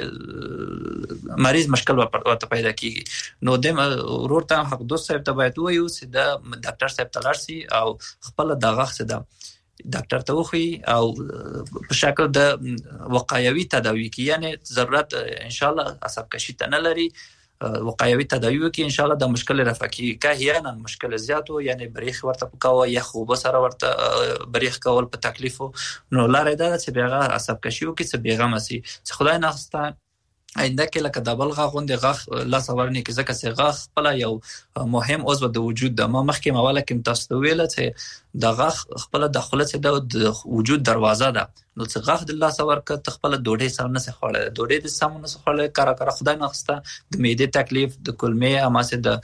مریض مشکل ورته پیدا کیږي. نو د ورته حق دوست صاحب ته باید وایو چې د ډاکټر صاحب تلارسي او خپل دغه څه ده ډاکټر ته وخی او په شکل د وقایوي تداوی کې یعنی ضرورت ان شاء الله عصب کشي ته نه لري وقایوي تداوی کې ان شاء الله د مشکل رفقي که احیانا مشکل زیاتو یعنی بریخ ورته پکاوه یا خوب سره ورته بریخ کول په تکلیفو نو لاره ده چې بیغه عصب کشي وکړي چې بیغه مسي چې خدای ناخسته آینده کې لکه د بل غاغوند غاخ لا سوارني کې ځکه چې غاخ خپل یو مهم عضو د وجود د ما مخکې مواله کې تاسو ویل چې د غاخ خپل داخله چې د وجود دروازه ده. نو چې غاخ د الله سوار ک خپل ډوډۍ سامنے سره خوړل ډوډۍ د سامنے سره خوړل کارا خدای ناخسته د معده تکلیف د کلمې اماسه د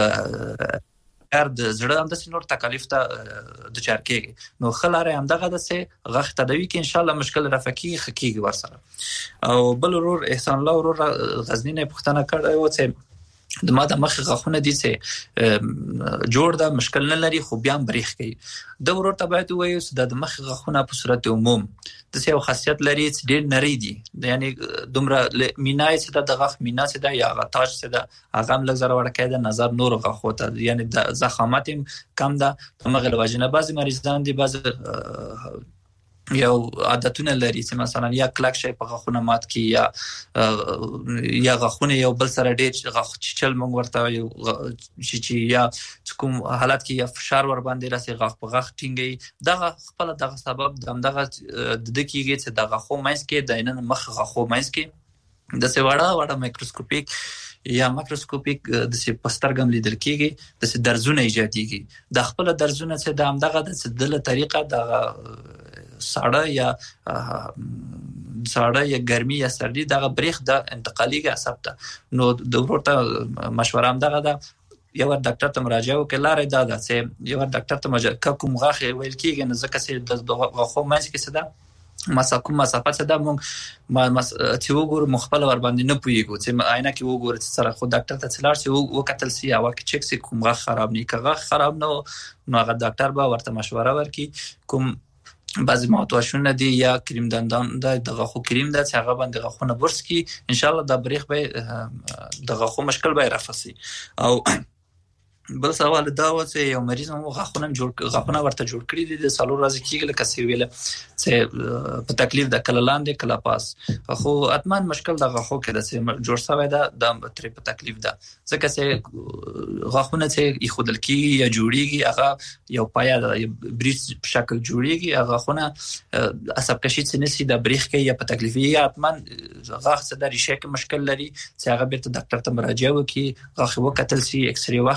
د زړه هم د سينور تکلیف ته د چار کېږي. نو خلاره هم دغه د سه غاخ تدوي کې ان شاء الله مشکل رفقي حقيقي ورسره. او بل ورور احسان الله ورور غزنی نه پښتنه کړی و چې د ما د مخ غاخونه دي چې جوړ دا مشکل نه لري خو بیا بریخ کوي. د ورور ته باید وایو چې د مخ غاخونه په صورت عموم د یو خاصیت لري چې ډېر نری دي یعنی دومره مینای چې د غاخ مینا چې د یا غتاج چې د اغم لږ زره ورکه د نظر نور غاخو ته یعنی د زخامت کم ده مغل واجنه بعضی مریضان دي بعض یو عادتونه لري چې مثلا یا کلک شي په غاخونه مات کی یا غاخونه یو بل سره ډېر غاخ چل مونږ ورته یو چې یا کوم حالت کې یا فشار ور باندې راسي غاخ په غاخ ټینګي دغه خپل دغه سبب دغه د کېږي چې دغه خو مینس کې د نن مخ غاخو مینس کې د سیواړه مایکروسکوپیک یا ماکروسکوپیک د سی پسترګم لیدل کېږي د سی درزونه ایجاديږي د خپل درزونه چې د همدغه د دله طریقه د ساړه یا ګرمي یا سردی دغه بریخ د انتقالي عصب ته. نو د ورته مشوره هم دغه ده یو ډاکټر ته مراجعه وکړه لاره ده چې یو ډاکټر ته کوم غاخ ویل کېږي نه ځکه چې د غاخو مینس کې څه ده مسافه څه ده مونږ چې وګورو مخبل ور باندې نه پويګو چې عینه کې وګورو چې سره خو ډاکټر ته څلار چې وکتل سي او کې چک سي کوم غاخ خراب نه کغه خراب نه نو هغه ډاکټر به ورته مشوره ورکړي کوم بعضی ماتواشونه دي یا کریم دندان دغه خو کریم د هغه باندې غاخونه برس کی ان شاء الله د بریخ به دغه خو مشکل به رافسي. او بل سوال دا و چې یو مریض مو غاخونه ورته جوړ کړی دي د سالو راځي کېږي لکه سی ویله چې په تکلیف د کلالاندې کلا پاس خو اتمان مشکل د غاخو کې د جوړ شوی دا د تری په تکلیف ده ځکه چې غاخونه چې خودل کېږي یا جوړیږي هغه یو پایا د بریس په شکل جوړیږي هغه غاخونه عصب کشي چې نسی د بریخ کې یا په تکلیف یا اتمان غاخ څه د ریشه کې مشکل لري چې هغه بیرته ډاکټر ته مراجعه وکړي غاخ وکتل سي ایکس ری واخیستل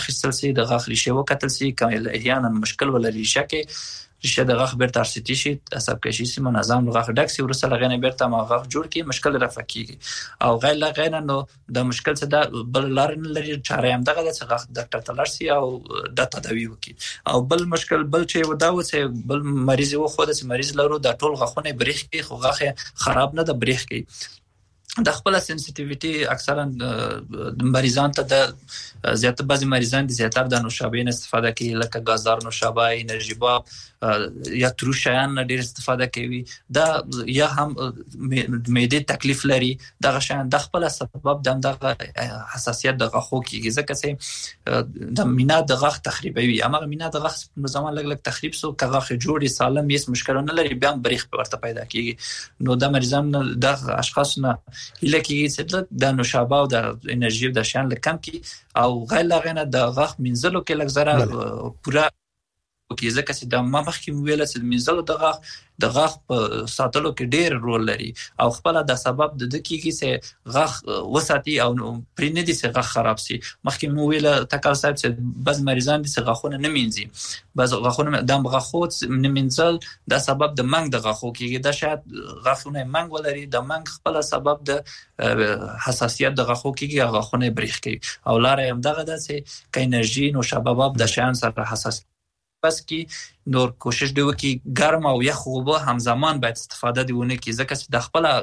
سي د غاخ ریشه وکتل سي کوم احیانا مشکل ولا ریشه کې ریشه د غاخ بیرته ارسیتی شي عصب کشي سي منظم غاخ ډکسي ورسره لغنه بیرته ما غاخ جوړ کی مشکل رفع کیږي او غیر لغنه نو د مشکل څخه د بل لار نه لري چاره هم دغه د غاخ ډاکټر تلل سي او د تداوی وکي او بل مشکل بل چې وداو چې بل مریض و خو د مریض لرو د ټول غاخونه بریخ کی خو غاخ خراب نه د بریخ کی د خپل سنسټیویټي اکثرا مریضان ته د زیاته بعضی مریضان د زیاتره د نوشابې نه استفاده کوي لکه غازدار نوشابه انرژي باب یا تروشیان ډیر استفاده کوي دا یا هم معده تکلیف لري دغه شان د خپل سبب د حساسیت د غاخو کیږي ځکه چې د مینا د غاخ تخریبوي اما مینا د غاخ په زمان لګ تخریب سو کغاخ جوړي سالم هیڅ مشکل نه لري بیا بریخ ورته پیدا کیږي نو د مریضان د اشخاص نه هله کیږي چې د نوشابه او د انرژي د شان لکم کی او غیر لغنه د غاخ منځلو کې لږ زره پورا کې ځکه چې د مخکې ویل چې منځلو د غاخ په ساتلو کې ډېر رول لري او خپل د سبب د دقیقې چې غاخ وساتي او پرې نه دي چې غاخ خراب شي مخکې مو ویل تکل صاحب چې بعض مریضان دي چې غاخونه نه مینځي بعض غاخونه د غاخو نه مینځل د سبب د منګ د غاخو کې دا شاید غاخونه منګ ولري د منګ خپل سبب د حساسیت د غاخو کې غاخونه بریخ کوي او لار هم دغه د چې انرژي نو شباب د شان سره حساس بس کی نور کوشش دی وکي ګرم او یخ اوبه همزمان باید استفاده دیونه کی ځکه چې د خپل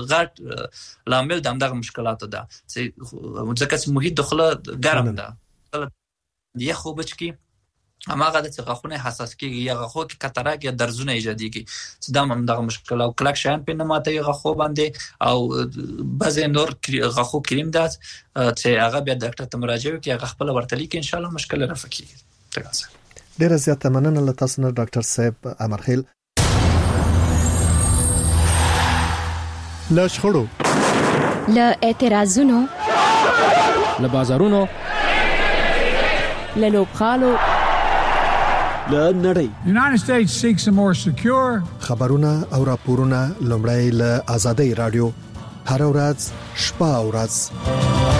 غټ لامل دغه مشکلات ده چې ځکه چې محیط داخله ګرم ده یخ اوبه کی هماغه د غاخونه حساس کیږي یا غاخو کې کتراک یا درزونه ایجاديږي چې دا هم دغه مشکل او کلک شان په نماته غاخو باندې او بعض نور غاخو کریم ده چې هغه بیا ډاکټر ته مراجعه کوي هغه خپل ورتلی کې ان شاء الله مشکل رفع کیږي ډیره زیاته مننه له تاسو نه ډاکټر صاحب امرخیل له شخړو له اعتراضونو له بازارونو له لوبخالو له نړۍ United States seeks a more secure خبرونه او راپورونه لومړی له آزادۍ رادیو هر ورځ شپه او ورځ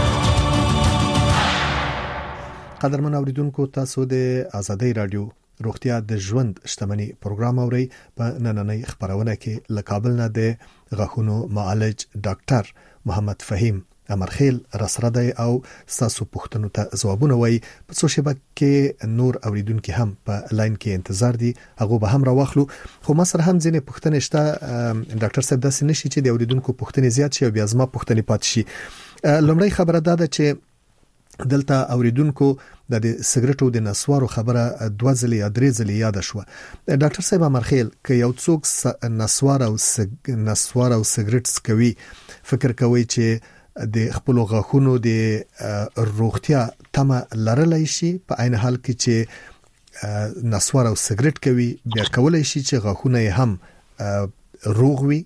قدرمن اوریدونکو تاسو د آزادۍ رادیو روغتیا د ژوند شتمنۍ پروګرام اوري په نننۍ خبرونه کې له کابل نه د غاښونو معالج ډاکټر محمد فهیم امرخیل رسرده او تاسو پوښتنو ته ځوابونه وایي په څو شپه کې نور اوریدونکو هم په لاین کې انتظار دي هغه به هم راوخلو خو ما سره هم ځینې پوښتنې شته ډاکټر صاحب داسې نشي چې د اوریدونکو پوښتنې زیات شي او بیا زما پوښتنې پات شي لومړی خبره ده چې دلته اوریدونکو د سګریټو د نسوارو خبره 2 ځلې یا 3 ځلې یاد شو ډاکټر صاحب امرخیل که یو څوک نسوار او سګریټ کوي فکر کوي چې د خپل غاښونو د روغتیا تمه لرلای شي په عین حال کې چې نسوار او سګریټ کوي بیا کولای شي چې غاښونه هم روغ وي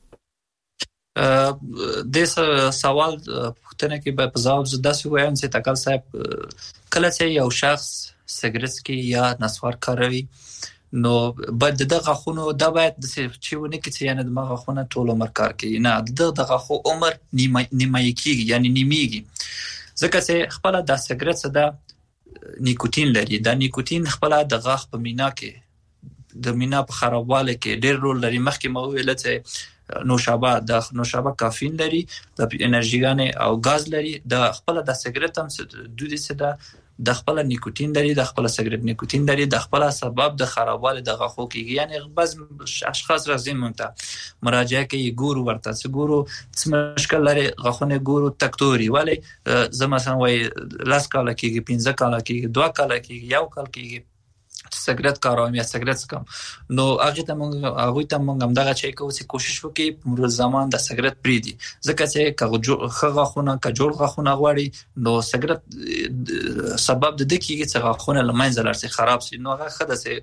د سوال پوښتنه کې به جواب زده سو وایم چې تکل صاحب کله چې یو شخص سګریټ کې یا نسوار کاروي نو باید د غاښونو دا باید د چې ونه کې چې یعنی د غاښونو ټول عمر کار کوي نه د غاښو عمر نیمه کېږي یعنی نیمیږي ځکه چې خپل د سګریټ څخه نیکوتین لري دا نیکوتین خپل د غاښ په مینا کې د مینا په خرابواله کې ډېر رول لري مخکې مو ویل چې نوشابه کافین لري د انرژیګانې او غاز لري د خپل د سګریټ هم دوی څه د خپل نیکوتین لري د خپل سګریټ نیکوتین لري د خپل سبب د خرابواله د غاښو کېږي یعنی بعض اشخاص راځي مونته مراجعه کوي ګورو ورته څه ګورو څه مشکل لري غاښونه ګورو تکتوري ولی زما مثلا وای لاس کاله کېږي 15 کاله کېږي 2 کاله کېږي یو کال کېږي سګریټ کاروم یا سګریټ کم نو هغه ته مونږ هم دغه چې کوو چې کوشش وکړي په مر زمان د سګریټ پریدي ځکه چې کغه غاښونه کجول غاښونه غواړي نو سګریټ سبب د دې کېږي چې غاښونه لمنځه لارسي خراب شي نو هغه خدای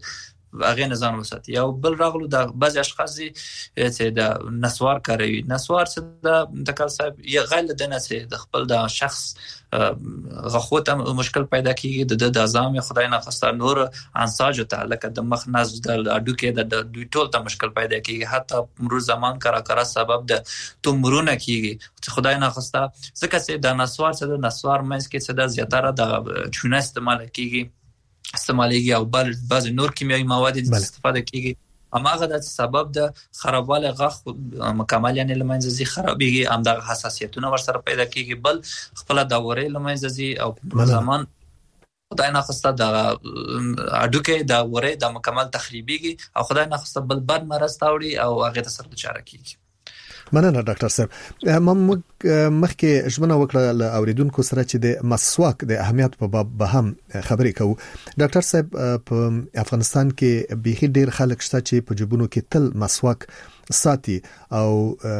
هغه نظام وساتي. یو بل راغلو د بعض اشخاص چې د نسوار کوي. نسوار څه د تکل صاحب یا غیر د نسې د خپل د شخص غخو ته مشکل پیدا کیږي د اعضاء خدای نه خسته نور انساج ته لکه د مخ نس د اډو کې د دوی ټول ته مشکل پیدا کیږي، حتی مرور زمان کرا سبب د تومرونه کیږي خدای نه خسته. ځکه چې د نسوار څه د نسوار مینس کې څه د زیاتره د چونه استعمال کیږي او بعض نور کیمیاوي مواد استفاده کیږي. هماغه د سبب د خرابواله غاښ مکمل یعنی لمنځي خرابېږي، هم د حساسیتونو ورسره پیدا کیږي، بل خپل دورې لمنځي او زمان خدای نه خسته د اډوکې د وره د مکمل تخریبېږي او خدای نه خسته بل بد مرض تاوړي او هغه ته سره چاره کیږي. مننه ډاکټر صاحب. مخکې ژمنه وکړه له اوریدونکو سره چې د مسواک د اهمیت په باب به هم خبرې کوو. ډاکټر صاحب په افغانستان کې به ډیر خلک شته چې په جيبونو کې تل مسواک ساتي او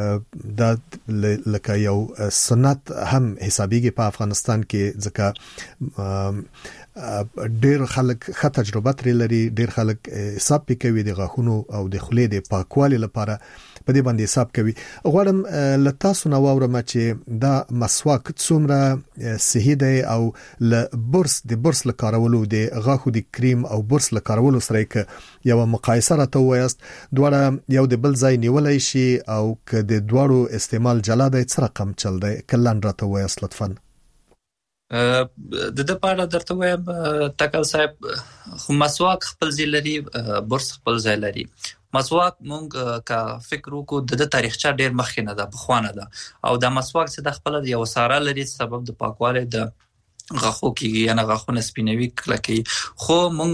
د لکه یو سنت هم حسابيږي په افغانستان کې، ځکه ډیر خلک ښه تجربه لري، ډیر خلک حساب کوي د غاښونو او د خولې د پاکوالي لپاره په دې باندې حساب کوي. غواړم له تاسو نو واورم چې دا مسواک څومره صحي دی او له برس له کارولو د غاښو د کریم او برس له کارولو سره کې یو مقایسه راته وایست، دواړه یو د بل ځای نیولای شي او که د دواړو استعمال جلا دی څه رقم چل دی کلن راته وایست لطفا. د پاره درته وایم تکل صاحب خو مسواک خپل ځای لري، برس خپل ځای لري. مسواک مونږ کا فکر وکړو د تاریخچه ډیر مخکې نه ده، بخوانه ده او د مسواک څخه د خپل یو ساره لري سبب د پاکواله د غاښو کېږي یا غاښونه سپینوي کلکي. خو مونږ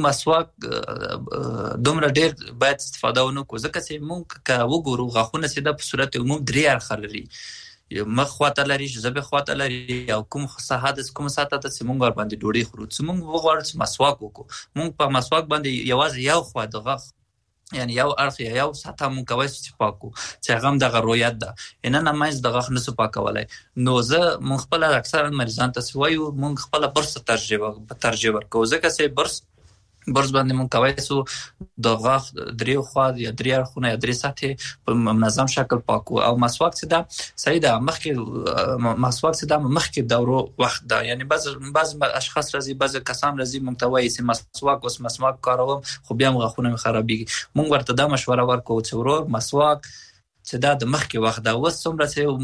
مسواک دومره ډیر باید استفاده ونکړو ځکه چې مونږ کا وګورو غاښونه چې د په صورت عموم درې اړخ لري، مخ خواته لري، ژبه خواته لري او کوم ساحه کوم ساته ته چې مونږ ور باندې ډوډۍ خورو. چې مونږ وغواړو چې مسواک وکړو، مونږ په مسواک باندې یوازې یو خوا د غاښ یعنی یو اړخ یو ساته مونږ کوي چې پاکو چې هغه د غرویت ده ان نه مېز د غاښ نسو پاکولای. نو زه مونږ خپل اکثر مریضان ته وایو مونږ خپل برس ترجیح ورکوو ځکه چې برس باندې مونږ کوي سو د غاښ درې خوا یا درې اړخونه یا درې ساته په منظم شکل پاکو. او مسواک چې دا صحیح ده مخکې مسواک چې دا مخکې دورو وخت ده، یعنی بعض اشخاص راځي بعض کسان راځي مونږ ته وایي چې مسواک کاروم خو بیا غاښونه خرابېږي. مونږ ورته دا مشوره ورکوو چې ورور مسواک چې دا د مخکې وخت دا اوس څومره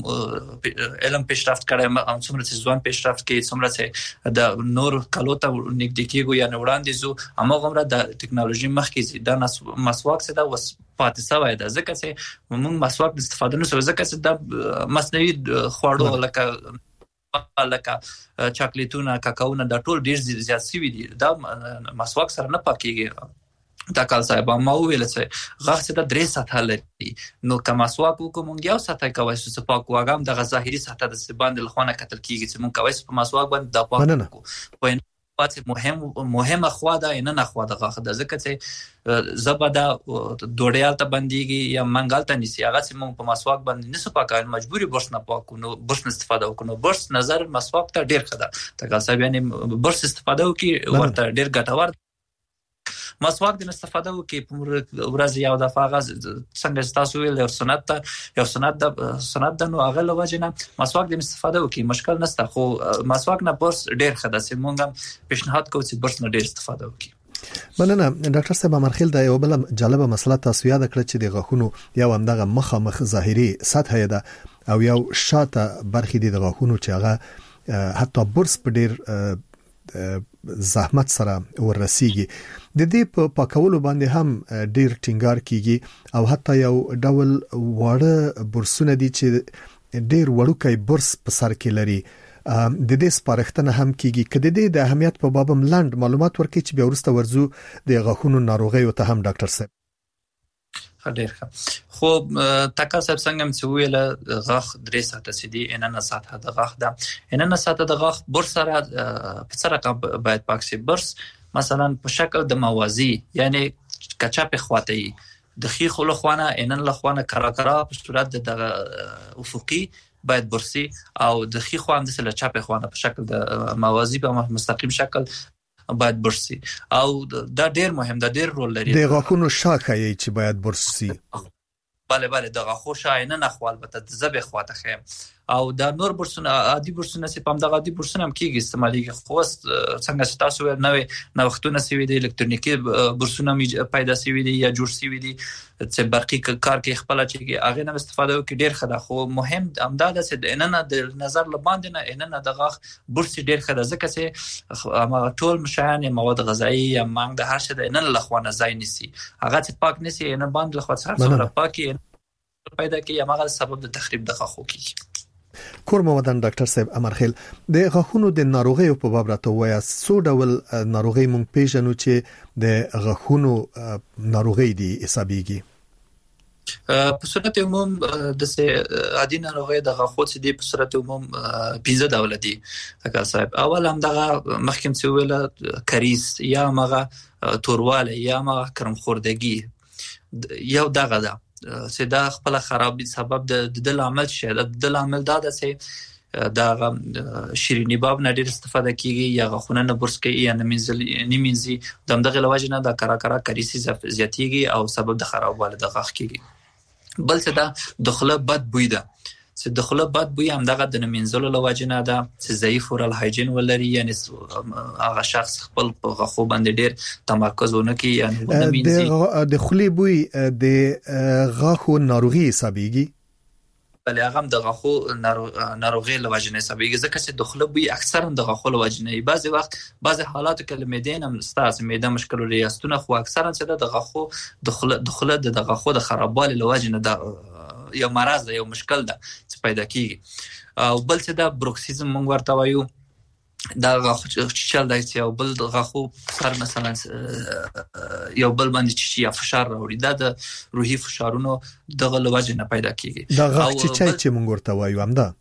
چې علم پیشرفت کړی او څومره چې ځوان پیشرفت کوي، څومره چې د نور کلو ته نږدې کېږو یا وړاندې ځو، هماغومره د ټکنالوژي مخکې ځي. دا مسواک چې دا اوس پاتې شوی ده ځکه چې موږ مسواک د استفاده نه کوو ځکه چې دا مصنوعي خواړو لکه چاکلیټونه کاکاونه دا ټول ډیر زیات شوي دي، دا مسواک سره نه پاکيږي. دا کال صاحب ما ویل چې غاښ ته درې سطح لري، نو که مسواک وکړو مونږ یو سطح کوي چې پاک واګم د ظاهري سطح د باندې لخوانه کتل کیږي چې مونږ کوي په مسواک باندې د پاک په مهمه خوا ده نه خوا د غاښ د ځکه چې زبده دوړیال ته بنديږي یا منګال ته نسی هغه چې مونږ په مسواک باندې نسو پاکای مجبوري برس نه پاکو، نو برس استفاده وکړو. برس نظر مسواک ته ډیر ښه ده، تکل صاحب یعنی برس استفاده وکي ورته ډیر ګټور. مسواک د استفاده وکي په ورځ یو دفعه غاز څنګه تاسو ویل یو سنت د نو هغه لوجنه مسواک د استفاده وکي مشکل نشته، خو مسواک نه برس ډیر ښه ده چې مونږ پیشنهاد کوو چې برس نه ډیر استفاده وکي. مننه ډاکټر صاحب. مرخیل دا یو بل جالبه مسله تاسو یاد کړئ چې د غاښونو یو همدغه مخ ظاهري سطح ده او یو شاته برخې د غاښونو چې هغه حتی برس په ډیر زحمت سره ورسیږي. د دې په پاکولو باندې هم ډیر ټینګار کیږي او حتی یو ډول واړه برسونه دي چې ډیر وړوکی برس په سر کې لري، د دې سپارښتنه هم کیږي. کله د دې د اهمیت په باب لاند معلومات ورکړي چې بیا ورسته ورزو د غاښونو ناروغي او ته هم ډاکټر صاحب. ډیر ښه. خو تکا صاحب څنګه چې ویل غاښ درې ساعته سدي اننه ساعته د غاښ ده اننه ساعته د غاښ برس سره په سره باید پاک شي. برس مثلا په شکل د موازی یعنی کچا په خواته د خيخ له خوانه انن له خوانه کرا په صورت د افقي باید برسي او د خيخ خوانه د سله چا په خوانه په شکل د موازی په مستقیم شکل باید برس شي او دا ډیر مهم دا ډیر رول لري د غاښونو شاخه چې باید برس شي. بله د غاښو شاینه نه خو البته د زبې خواته خیم او دا نور برسونه عادي برسونه چې په دغه عادي برسونه هم کېږي استعمالي خو څنګه چې تاسو نو وختونه سوي دي الکترونیکي برسونه پیدا سوي دي یا جوړ سوي دي چې برقي کار کې خپل چې هغه نه استفاده وکړي ډیر ښه ده خو مهم امداد چې د نظر لباندې نه د غاښ برس ډیر ښه ده ځکه چې ټول مشایان مواد غذایی یا مانګ د هر څه د نه لخوانه ځای نسی هغه چې پاک نسی نه باندې لخوا څخه پاکي پیدا کوي هغه سبب د تخریب د غاښو کیږي. کورمودان ډاکټر صاحب امرخیل د غاښونو د ناروغیو په باب راته وایي څو ډول ناروغي مونږ پیژنو چې د غاښونو ناروغي دي حسابيږي. په صورت عموم د عادي ناروغي د غاښو چې دی په صورت عموم 15 ډول دي ډاکټر صاحب. اول هم دغه مخکې چې ویل کریس یا مغه تورواله یا مغه کرمخوردگی یو دغه ده چې دا خپل خرابي سبب د عمل شه د عمل دا چې دا شیرینی باب نه ډیر استفاده کیږي یا غاښونه نه برس کوي یا نه مینځي دغه لواجه نه د کرا کریسي زیاتیږي او سبب د خرابواله د غاښ کیږي. بل څه دا دخله بد بوی ده چې دخله بد بوی هم دغه د منځلو لواجه نه ده چې ضعیف اورال هایجین ولري یعنی هغه شخص خپل په غاښو باندې ډیر تمرکز ونه کوي یعنی نه مینځي د خلی بوی د غاښو ناروغي حسابيږي. بل هغه د غاښو ناروغي لواجه نه حسابيږي ځکه چې دخله بوی اکثرا د غاښو لواجه نه بعضي وخت بعضي حالات کې معدې هم ستاسو معده مشکل لري استونه خو اکثرا چې د غاښو دخله د غاښو د خرابوالي لواجه نه ده یو مرض ده یو مشکل ده چې پیدا کیږي. او بل څه دا بروکسیزم مونږ ورته وایو دا غاښو چل دی چې یو بل د غاښو سر مثلا یو بل باندې چې یا فشار راوړي دا د روحي فشارونو دغه لوجه نه پیدا کیږي. دا غاښ چې مونږ ورته وایو هم ده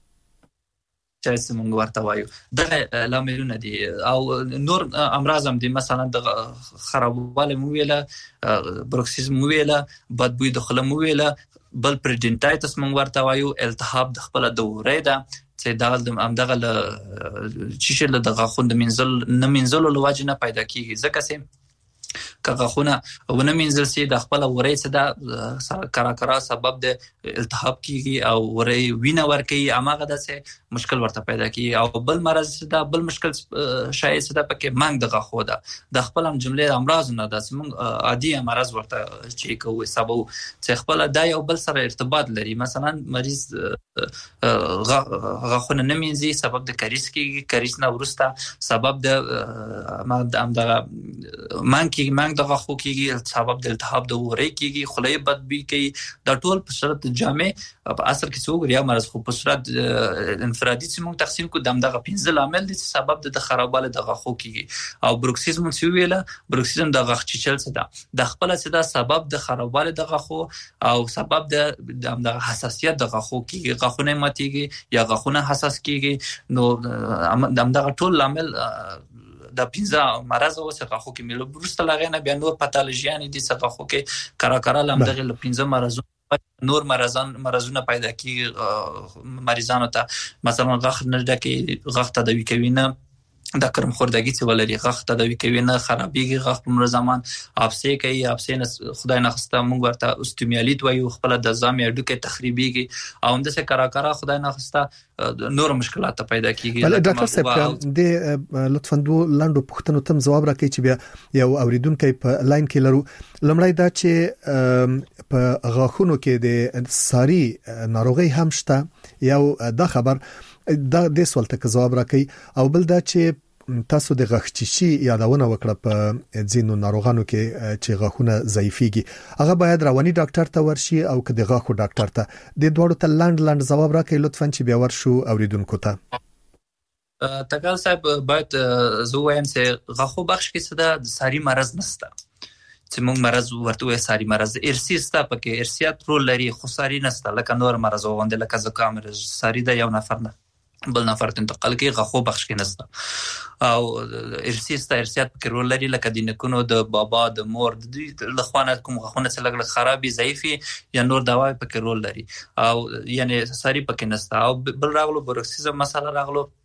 چې مونږ ورته وایو دغه لاملونه دي او نور امراض هم دي مثلا د خرابواله مو ویله بروکسیزم مو ویله بدبوی دخله مو ویله بل پریډنټایټس مونږ ورته وایو التهاب د خپل دورې ده چې دغه چې له دغه خوند منزل لواجه نه پیدا کیږي ځکه چې غاښونه ونه منزل سي د خپل ورې څخه د کرا سبب د التهاب کیږي او ورې وینه ورکي اماغه د مشکل ورته پیدا کیږي او بل مرض دا بل مشکل شایع ده پکې مانګ د غاښو ده د خپل هم جمله امراض نه ده چې موږ عادي مرض ورته چې کوو سبب چې خپل دا یو بل سره ارتباط لري مثلا مریض غاښونه نه منځي سبب د کریس کیږي کریس نه ورسته سبب د مانګ د غاښو کیږي سبب د التهاب د ورې کیږي خلې بدبوي کوي دا ټول په صورت جامع په اثر کې څو غوړیا مرز خو په صورت انفرادي چې موږ تقسیم کو دغه 15 عامل دي چې سبب د خرابواله د غاښو کیږي او بروکسیزم چې ویله بروکسیزم د غاښ چیچل څه ده د خپل څه ده سبب د خرابواله د غاښو او سبب د حساسیت د غاښو کیږي غاښونه ماتيږي یا غاښونه حساس کیږي نو دغه ټول عامل د 15 مرز او څخه خو کې ملو برسته لغې نه بیا نور پاتالوژیان دي څخه خو کې کرا لمدغه ل 15 مرزونه نور مرزونه پیدا کیږي مریضانو ته مثلا غاښ نه ډکه غاښ تداوی کوي نه د کرمخوردگی څه ولري غاښ تداوی کوي نه خرابېږي غاښ په منظمان افسې کوي افسې نه خدای نه خسته موږ ورته استیمیالیت وایو خپل د ځامې اډوکه تخریبېږي او هم د څه کرا خدای نه خسته نور مشکلات پیدا کیږي. بل ډاکټر صاحب د لطفاً دو لاندو پوښتنو تم جواب راکړئ چې بیا یو اوریدونکو په لاین کې لرو. لمړی دا چې په غاښونو کې د ساري ناروغي هم شته یو دا خبر دا د سوال ته جواب راکړي او بل دا چې تاسو د غاښچیشي یادونه وکړه په ځینو ناروغانو کې چې غاښونه ضعیفيږي هغه باید رواني ډاکټر ته ورشي او که د غاښو ډاکټر ته د دوړو ته لاند جواب راکړي لطفاً چې بیا ورشو اوریدونکو ته. تکال صاحب باید زه وایم چې غاښو بخش کې څه د ساري مرز نشته چې موږ مرز ورته وایي ساري مرز ارثي ستا پکې ارثيات رول لري خو ساري نشته لکه نور مرز وغوندل لکه زکام ساري د یو نفر نه بل نفر ته انتقال کوي غاښو بخش کې نشته او ارثيات پکې رول لري لکه د نکونو د بابا د مور د لخوانه کوم غاښونه چې لګل خرابي ضعیفي یا نور دواي پکې رول لري او یعنی ساري پکې نشته او بل راغلو بروکسیزم مسله راغلو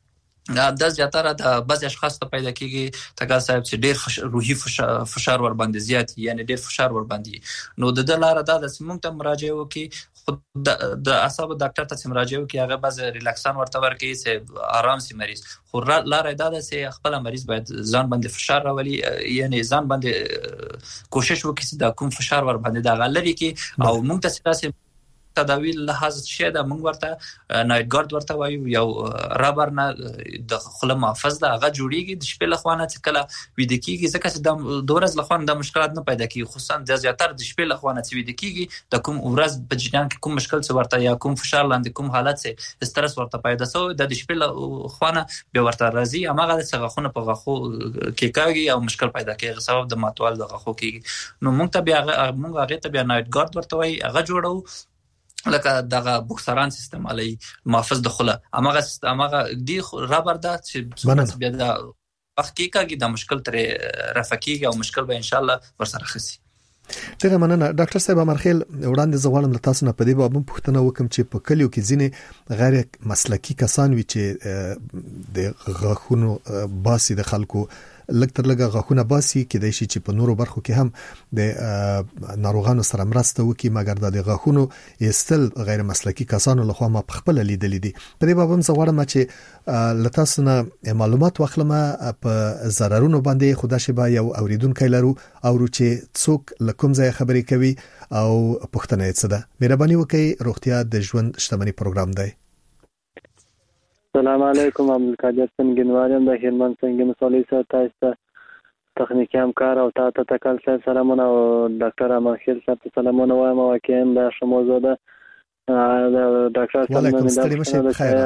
دا زیاتره د بعض اشخاص ته پیدا کیږي تکا صاحب چې ډیر روحي فشار ور باندې زیات یعنی ډیر فشار ور باندې نو د لاره دا د سیمون ته مراجعه وکي د اعصاب ډاکټر ته مراجعه وکي هغه بعض ریلاکسان ورته ورکي چې آرام سي مریض خو لاره دا ده چې خپل مریض باید ځان باندې فشار راولي یعنی ځان باندې کوشش وکړي چې دا کوم فشار ور باندې دا غلري کی او موږ ته سیاسي تداوی لحاظ شي دا موږ ورته نایټ ګارد ورته وایو یو رابر نه د خله محافظ دا هغه جوړیږي د شپې لخوانه چې کله وې د کیږي ځکه چې د ورځ لخوانه د مشکلات نه پیدا کیږي خصوصا د زیاتره د شپې لخوانه چې وې د کیږي د کوم ورځ په جریان کې کوم مشکل څه ورته یا کوم فشار لاندې کوم حالت څه استرس ورته پیدا سو د شپې لخوانه به ورته راځي اماغه د څغخونه په غخو کې کاږي او مشکل پیدا کیږي سبب د ماتوال د غخو کیږي نو موږ ته بیا موږ هغه ته بیا نایټ ګارد ورته وایي هغه جوړو لکه دغه بوکسران سیستم علی محافظ د خله اماغه دی رابر دا چې بیا دا وخت کې کېږي د مشکل تر رفقېږي او مشکل به ان شاء الله ورسره خسي ډیره مننه ډاکټر صاحب امرخیل وړاندې زغوالم له تاسو نه په دې باب پوښتنه وکم چې په کلیو کې ځینې غیر مسلکی کسان وي چې د غاښونو باسي د خلکو لکتر لګه غاښونه باسي کې د شي چې په نورو برخو کې هم د ناروغانو سره مرسته وکي مګر د غاښونو استل غیر مسلکی کسانو لخوا ما خپل لیدل دي په دې باب هم زغوالم چې لتاسو نه معلومات واخلم په ضررونو باندې خدا شبا یو اوریدونکو لرو او چې څوک لکم ځای خبرې کوي او پوښتنه یې څه ده مهرباني وکړئ روغتیا د ژوند شتمنۍ پروګرام دی السلام علیکم عبدالقادر سنگینواریم د هرمن سنگین صالح صاحب تاسو تخنیکی همکار او تاسو ته کال سلامونه او ډاکټر امرخیل صاحب سلامونه وایم واقعا د شموزه ده د ډاکټر وعلیکم السلام بخیر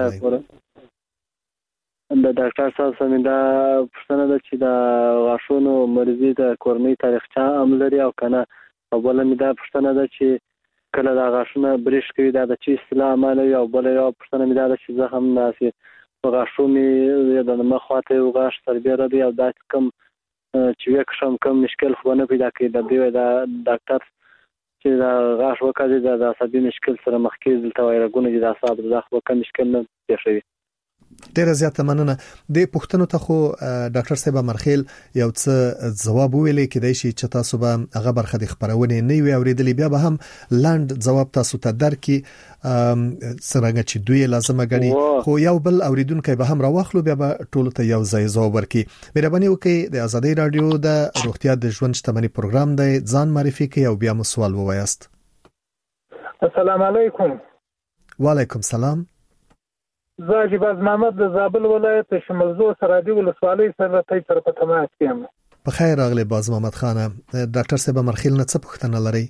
د ډاکټر صاحب سمې دا پوښتنه ده چې د غاښونو مریضي د کورنۍ تاریخچه هم لري او کنه او بل مې دا پوښتنه ده چې کله دا غاښونه بریښ کوي دا د چی اصطلاح مالوي او بل یو پوښتنه مې دا چې زه هم ناسي غاښونه د مخاطه یو غاښ تربیه دی او دا کوم چې وکشم کوم مشکل خو نه پیدا کوي د دې دا ډاکټر چې دا غاښ وکړي دا عصبي مشکل سره مخ کې دلته وایرګونه دي د اعصاب د خو کوم مشکل نه پیښوي ډیره زیاته مننه د پښتنو ته خو ډاکټر صاحب امرخیل یو څه جواب ویلې کېدای شي چې تاسو به هغه برخه د خبرونه نه وي اوریدلې بیا به هم لاند جواب تاسو ته درکې څنګه چې دوی لازمه غني خو یو بل اوریدونکو به هم راوخلو بیا به ټول ته یو ځای جواب ورکړي مهرباني وکړئ د ازادي رادیو د روغتیا د ژوند شتمنۍ پروګرام دی ځان معرفي کړئ او بیا مو سوال ووایاست السلام علیکم وعلیکم السلام زاجی باز محمد د زابل ولایت شمالزو سرادی ولسوالۍ سره تاسو په تماس کې یم په خیر راغلی باز محمد خان ډاکټر صاحب مرخیل نه څه پوښتنه لري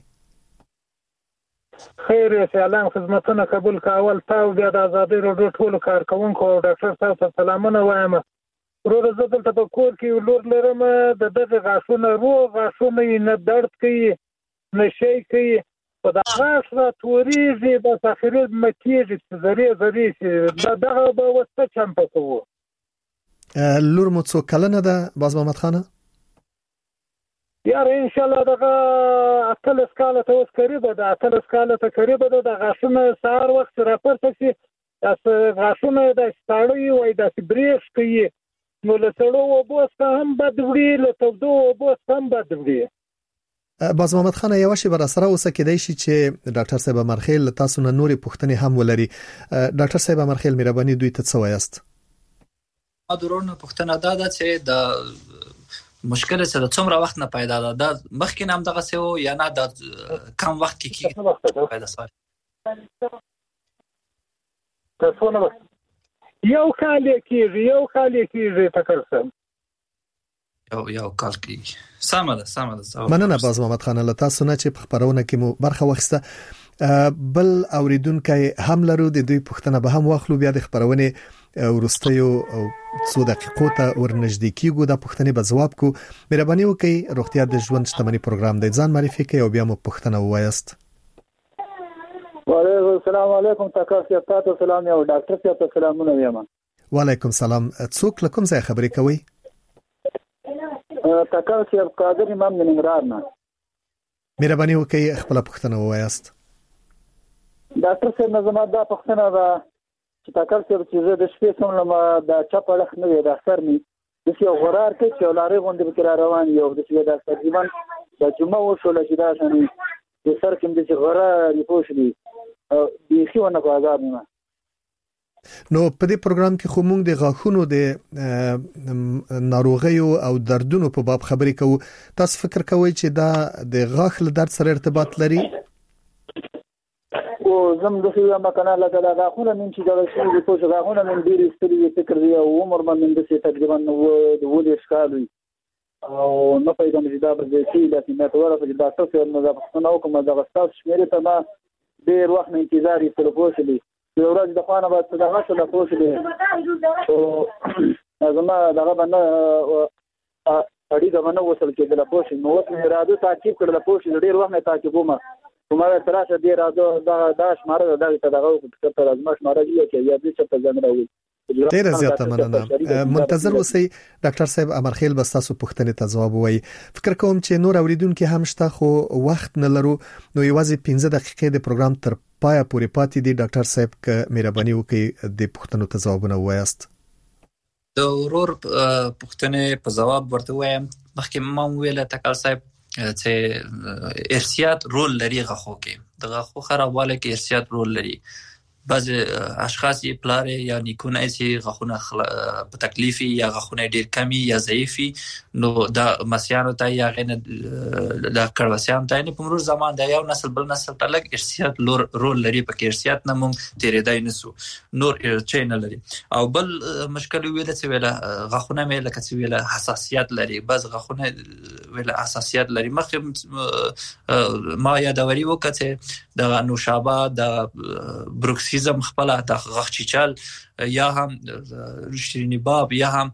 خیر سلام خدمتونه قبول کاول تاسو بیا د ازادي رادیو ټول کارکونکو ډاکټر صاحب ته سلامونه وایم ورو زه دلته په کور کې لور لرم د دغه غاښونه غاښونه نه درد کوي نشي کوي په دا غاښ را توريږي د سفرید مکیږي زری چې دغه به وسته چمپه کوو لور مو څو کلنه ده باز محمد خانه یار ان شاء الله دغه اصل سکاله ته اوس قریبه ده اصل سکاله ته قریبه ده د غاښونه سهار وخت راپورته شي تاسو غاښونه د ستړی وای د بریښ کوي نو له سړو وبوس هم بد وړي له تودو وبوس هم بد وړي باز محمد خان یو شی بر سره اوسه کېدای شي چې ډاکټر صاحب مرخیل تاسو نه نوري پوښتنې هم ولري ډاکټر صاحب مرخیل مهرباني دوی ته څه وایاست درونه پوښتنه ده چې د مشکل سره څومره وخت نه پیدا ده مخکې نام دغه سه یا نه د کم وخت کې پیدا شي تاسو نو یو کال کې تکرسم یو کال کې سمه مننه باز محمد خان له تاسو نه چې په خبرونه کې مو برخه واخیسته بل اوریدونکو هم لرو د دوی پوښتنه به هم واخلو بیا د خبرونه ورستیو څو دقیقو ته ورنږدې کیږو د پوښتنې به جواب کو مهرباني وکړئ روغتیا د ژوند شتمنۍ پروګرام دی ځان معرفي کړئ او بیا مو پوښتنه ووایاست وعلیکم السلام علیکم تاسو سلام یو ډاکټر صاحب ته سلامونه وایم وعلیکم السلام څوک لکم ځای خبرې کوي تکل چې قادر امام د ننګرهار نه مهرباني وکړئ خپل پوښتنه ووایاست ډاکټر صاحب نظم دا پوښتنه ده چې تاکل چې زه د شپې سم لما د چپړخ نه وي د اثر می د یو غرار کې چې لارې غونډې بکرا روان یو د چې د تقریبا د جمعه وشول چې دا شنی د سر کې د چې غرار دی پوښلی د خيونه په عذاب نه. نو په دې پروګرام کې خو موږ د غاښونو د ناروغیو او دردونو په باب خبرې کوو. تاسو فکر کوئ چې دا د غاښ له درد سره ارتباط لري؟ او زم د څه ما کنه لکه دا غاښونه من چې دا شي د پوښ غاښونه من ډیر ستړي فکر دی او عمر من د څه تقریبا د ولې ښکالوي او نه پیدا مې دا به چې د مټوره په دا تاسو نه دا څنګه کوم دا غاښ شمیره ته ما ډیر وخت انتظار یې تر پوښلې یو ورځ د خوانه به دا غاښ له پوښلې او زما دغه باندې اړي دا باندې وصل کېدل پوښ نو وخت مې راځو تعقیب کړل پوښ ډیر وخت مې تعقیبوم کومه تراشه دی راځو دا شماره دا دغه په لازمه شماره دی چې یا دې څه په ځان راوي. ډیر زیاته مننه. منتظر اوسئ ډاکټر صاحب امرخیل بس تاسو پوښتنې ته ځواب وایي. فکر کوم چې نور اوریدونکو هم شته خو وخت نه لرو نو یوازې 15 دقیقې د پروګرام تر پای پورې پاتې دي. ډاکټر صاحب ک مهرباني وکړئ د پوښتنو ته ځوابونه وایاست. د ورور پوښتنې په ځواب ورته وایم. مخکې ما ویل تکل صاحب چې ارثیات رول لري غاښو کې. د غاښو خرابوالی کې ارثیات رول لري. بعض اشخاص یې پلار یا نیکونه چې غاښونه په تکلیفي یا غاښونه ډیر کمی یا ضعیفي نو دا مسیانو ته یا غینه د کړوسیان ته نه په مرور زمان د یو نسل بل نسل ته لګ ارثیات رول لري. په کې ارثیات نه مونږ تیرېدای نسو نور چینل لري. او بل مشکل ویل چې ویل غاښونه مې لکه چې ویل حساسیت لري. بعض غاښونه ویل حساسیت لري. مخه ما یادوري وکړه د نوشابه د بروکسیزم خپل د غاښ چیچل یا هم شیرینی باب یا هم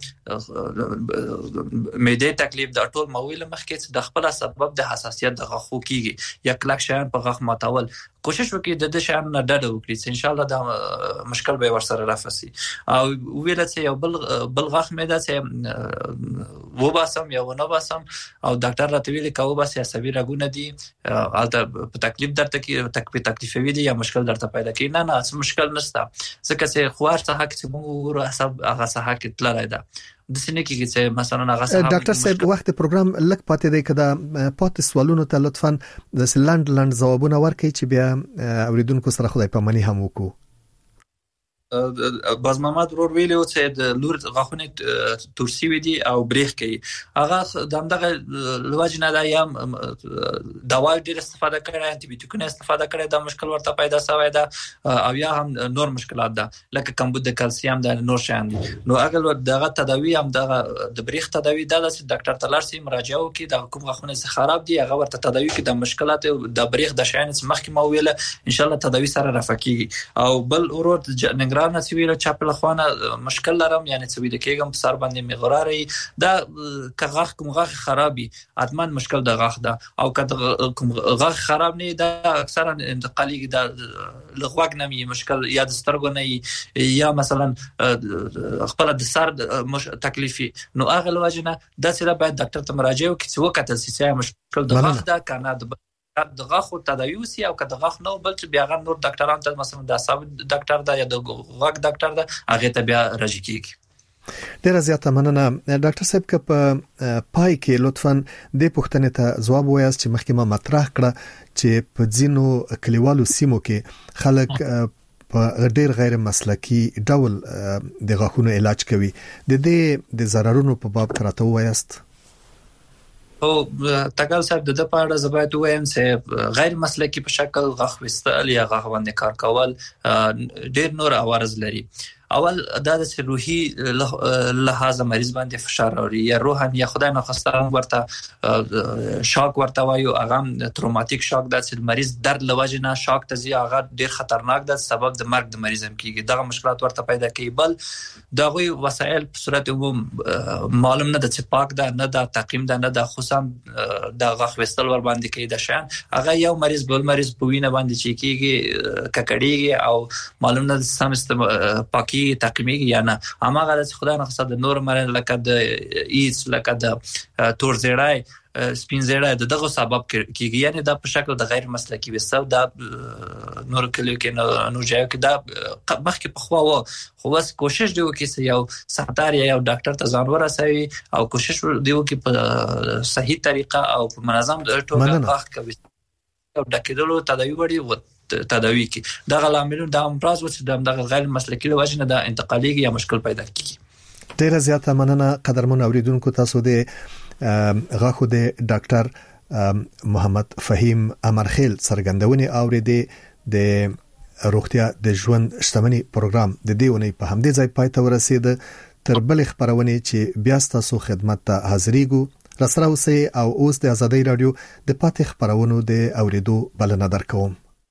معده تکلیف د ټول مویل مخکې د خپل سبب د حساسیت د غاښو کیږي یا کلک شان په غاښ ماتول. کوشش وکړئ د شان نه ډډه وکړئ چې ان شاء الله دا مشکل به ورسره رافسي. او ویل چې یو بل غاښ مې دا چې و باسم یا و نه باسم او ډاکټر راته ویل کوي بس عصبي رګونه دي البته په تکلیف درته کې تکلیفوي دي یا مشکل درته پیدا کوي. نه څه مشکل نشته ځکه چې خوار څه حق چې موږ حساب هغه څه حق تللی ده د سینې کې چې مثلا هغه ډاکټر صاحب وخت پروګرام لک پاتې دی کدا پاتې سوالونو ته لطفا د لند ځوابونه ورکړئ چې بیا اوریدونکو سره خدای پامني هم وکړو. باز محمد ورور ویلو چې د لور غاښونه تورسي وي دي او بریخ کوي. هغه دغه لوجنه د ايام دواي ډیر استفاده کړي انټي بیوټیکونه استفاده کړي دا مشکل ورته پیدا شوی ده او یا هم نور مشکلات ده لکه کمبود د کلسیم د نور شان دي. نو هغه دغه تداوی هم دغه د بریخ تداوی د ډاکټر تلارسي مراجعه وکړي د کوم غاښونه خراب دي هغه ورته تداوی کې د مشکلات د بریخ د شان مخکې ما ویله ان شاء الله تداوی سره رافقيږي. او بل ورور ګرانه چې ویل چاپ له خوانه مشکل لرم یعنی چې ویل کېږم په سر باندې مغراري دا کغاخ کوم غاخ خرابي اتمن مشکل د غاخ ده او که کوم غاخ خراب نه دا اکثرا انتقالي دا لغوګ نمي مشکل یا د سترګو نه یا مثلا خپل د سر تکلیفي نو هغه لوجنه د سره باید ډاکټر ته مراجعه وکړي چې وکړي چې مشکل د غاخ ده کنه د غاښو تداوی وسی او که د غاښ نو بل چې بیا غن نور ډاکټران ته مثلا د اعصاب ډاکټر دا یا د غاښ ډاکټر دا هغه ته بیا راځي کیږي. ډیره زیاته مننه ډاکټر صاحب که په پای کې لطفاً د پوښتنې ته ځواب وایاست چې مخکې ما مطرح کړه چې په ځینو کلیوالو سیمو کې خلک په ډیر غیر مسلکی ډول د غاښونو علاج کوي. د دې د ضررونو په باب راته وایاست. او تګال صاحب د پاره زبایت وایم چې غیر مسلکی په شکل غاښ وستل یا غاښ باندې کار کول ډیر نور عوارض لري. اول دا د روحي لحاظ مریض باندې فشار راوړي یا روحان یا خدای نه خواسته ورته شاک ورته وایو هغه تروماتیک شاک د مریض درد لوجنه شاک ته زی هغه ډیر خطرناک ده سبب د مرګ د مریض هم کیږي. دغه مشکلات ورته پیدا کوي. بل دغه وسایل په صورت عموم معلوم نه د چې پاک ده نه د تعقیم ده نه د خصوصا د غاښ وستل ور باندې کوي د شان هغه یو مریض بل مریض په وینه باندې چې کیږي ککړیږي او معلوم نه سم پاکي تقمیږي یا نه هماغه چې خدای نه خصه د نور مرن لکه د ایس لکه د تور زیړای سپینزړه دغه سبب کیږي یعنی دا په شکل د غیر مسلکی وسو دا نور کلیو کې نو ځای کې دا مخکې په خوا و خو بس کوشش دی وکړي یو سختار یا یو ډاکټر ته ځان ورسوي او کوشش دی وکړي په صحیح طریقه او په منظم ډول واخ کوي او ډاکټرلو تداوی وړي تداوی کی دغه لامل د امراض و چې د غیر مسلکی له وجه نه د انتقالي یا مشکل پیدا کیږي. ډیره زیاته مننه قدرمن اوریدونکو تاسو د غاخو د ډاکټر محمد فهیم امرخیل څرګندونې اوریدې د روغتیا د ژوند شتمنۍ پروګرام د دیونې په همدې ځای پای ته ورسید تر بل خبرونه چې بیا تاسو خدمت ته حاضرېګو رسره اوسئ او اوس د ازادي رادیو د پاتې خبرونو د اوریدو بلنه درکوم.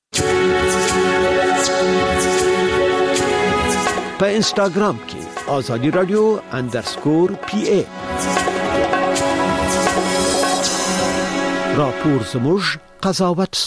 په انستګرام کې ازادي رادیو _PA راپور زموږ قضاوت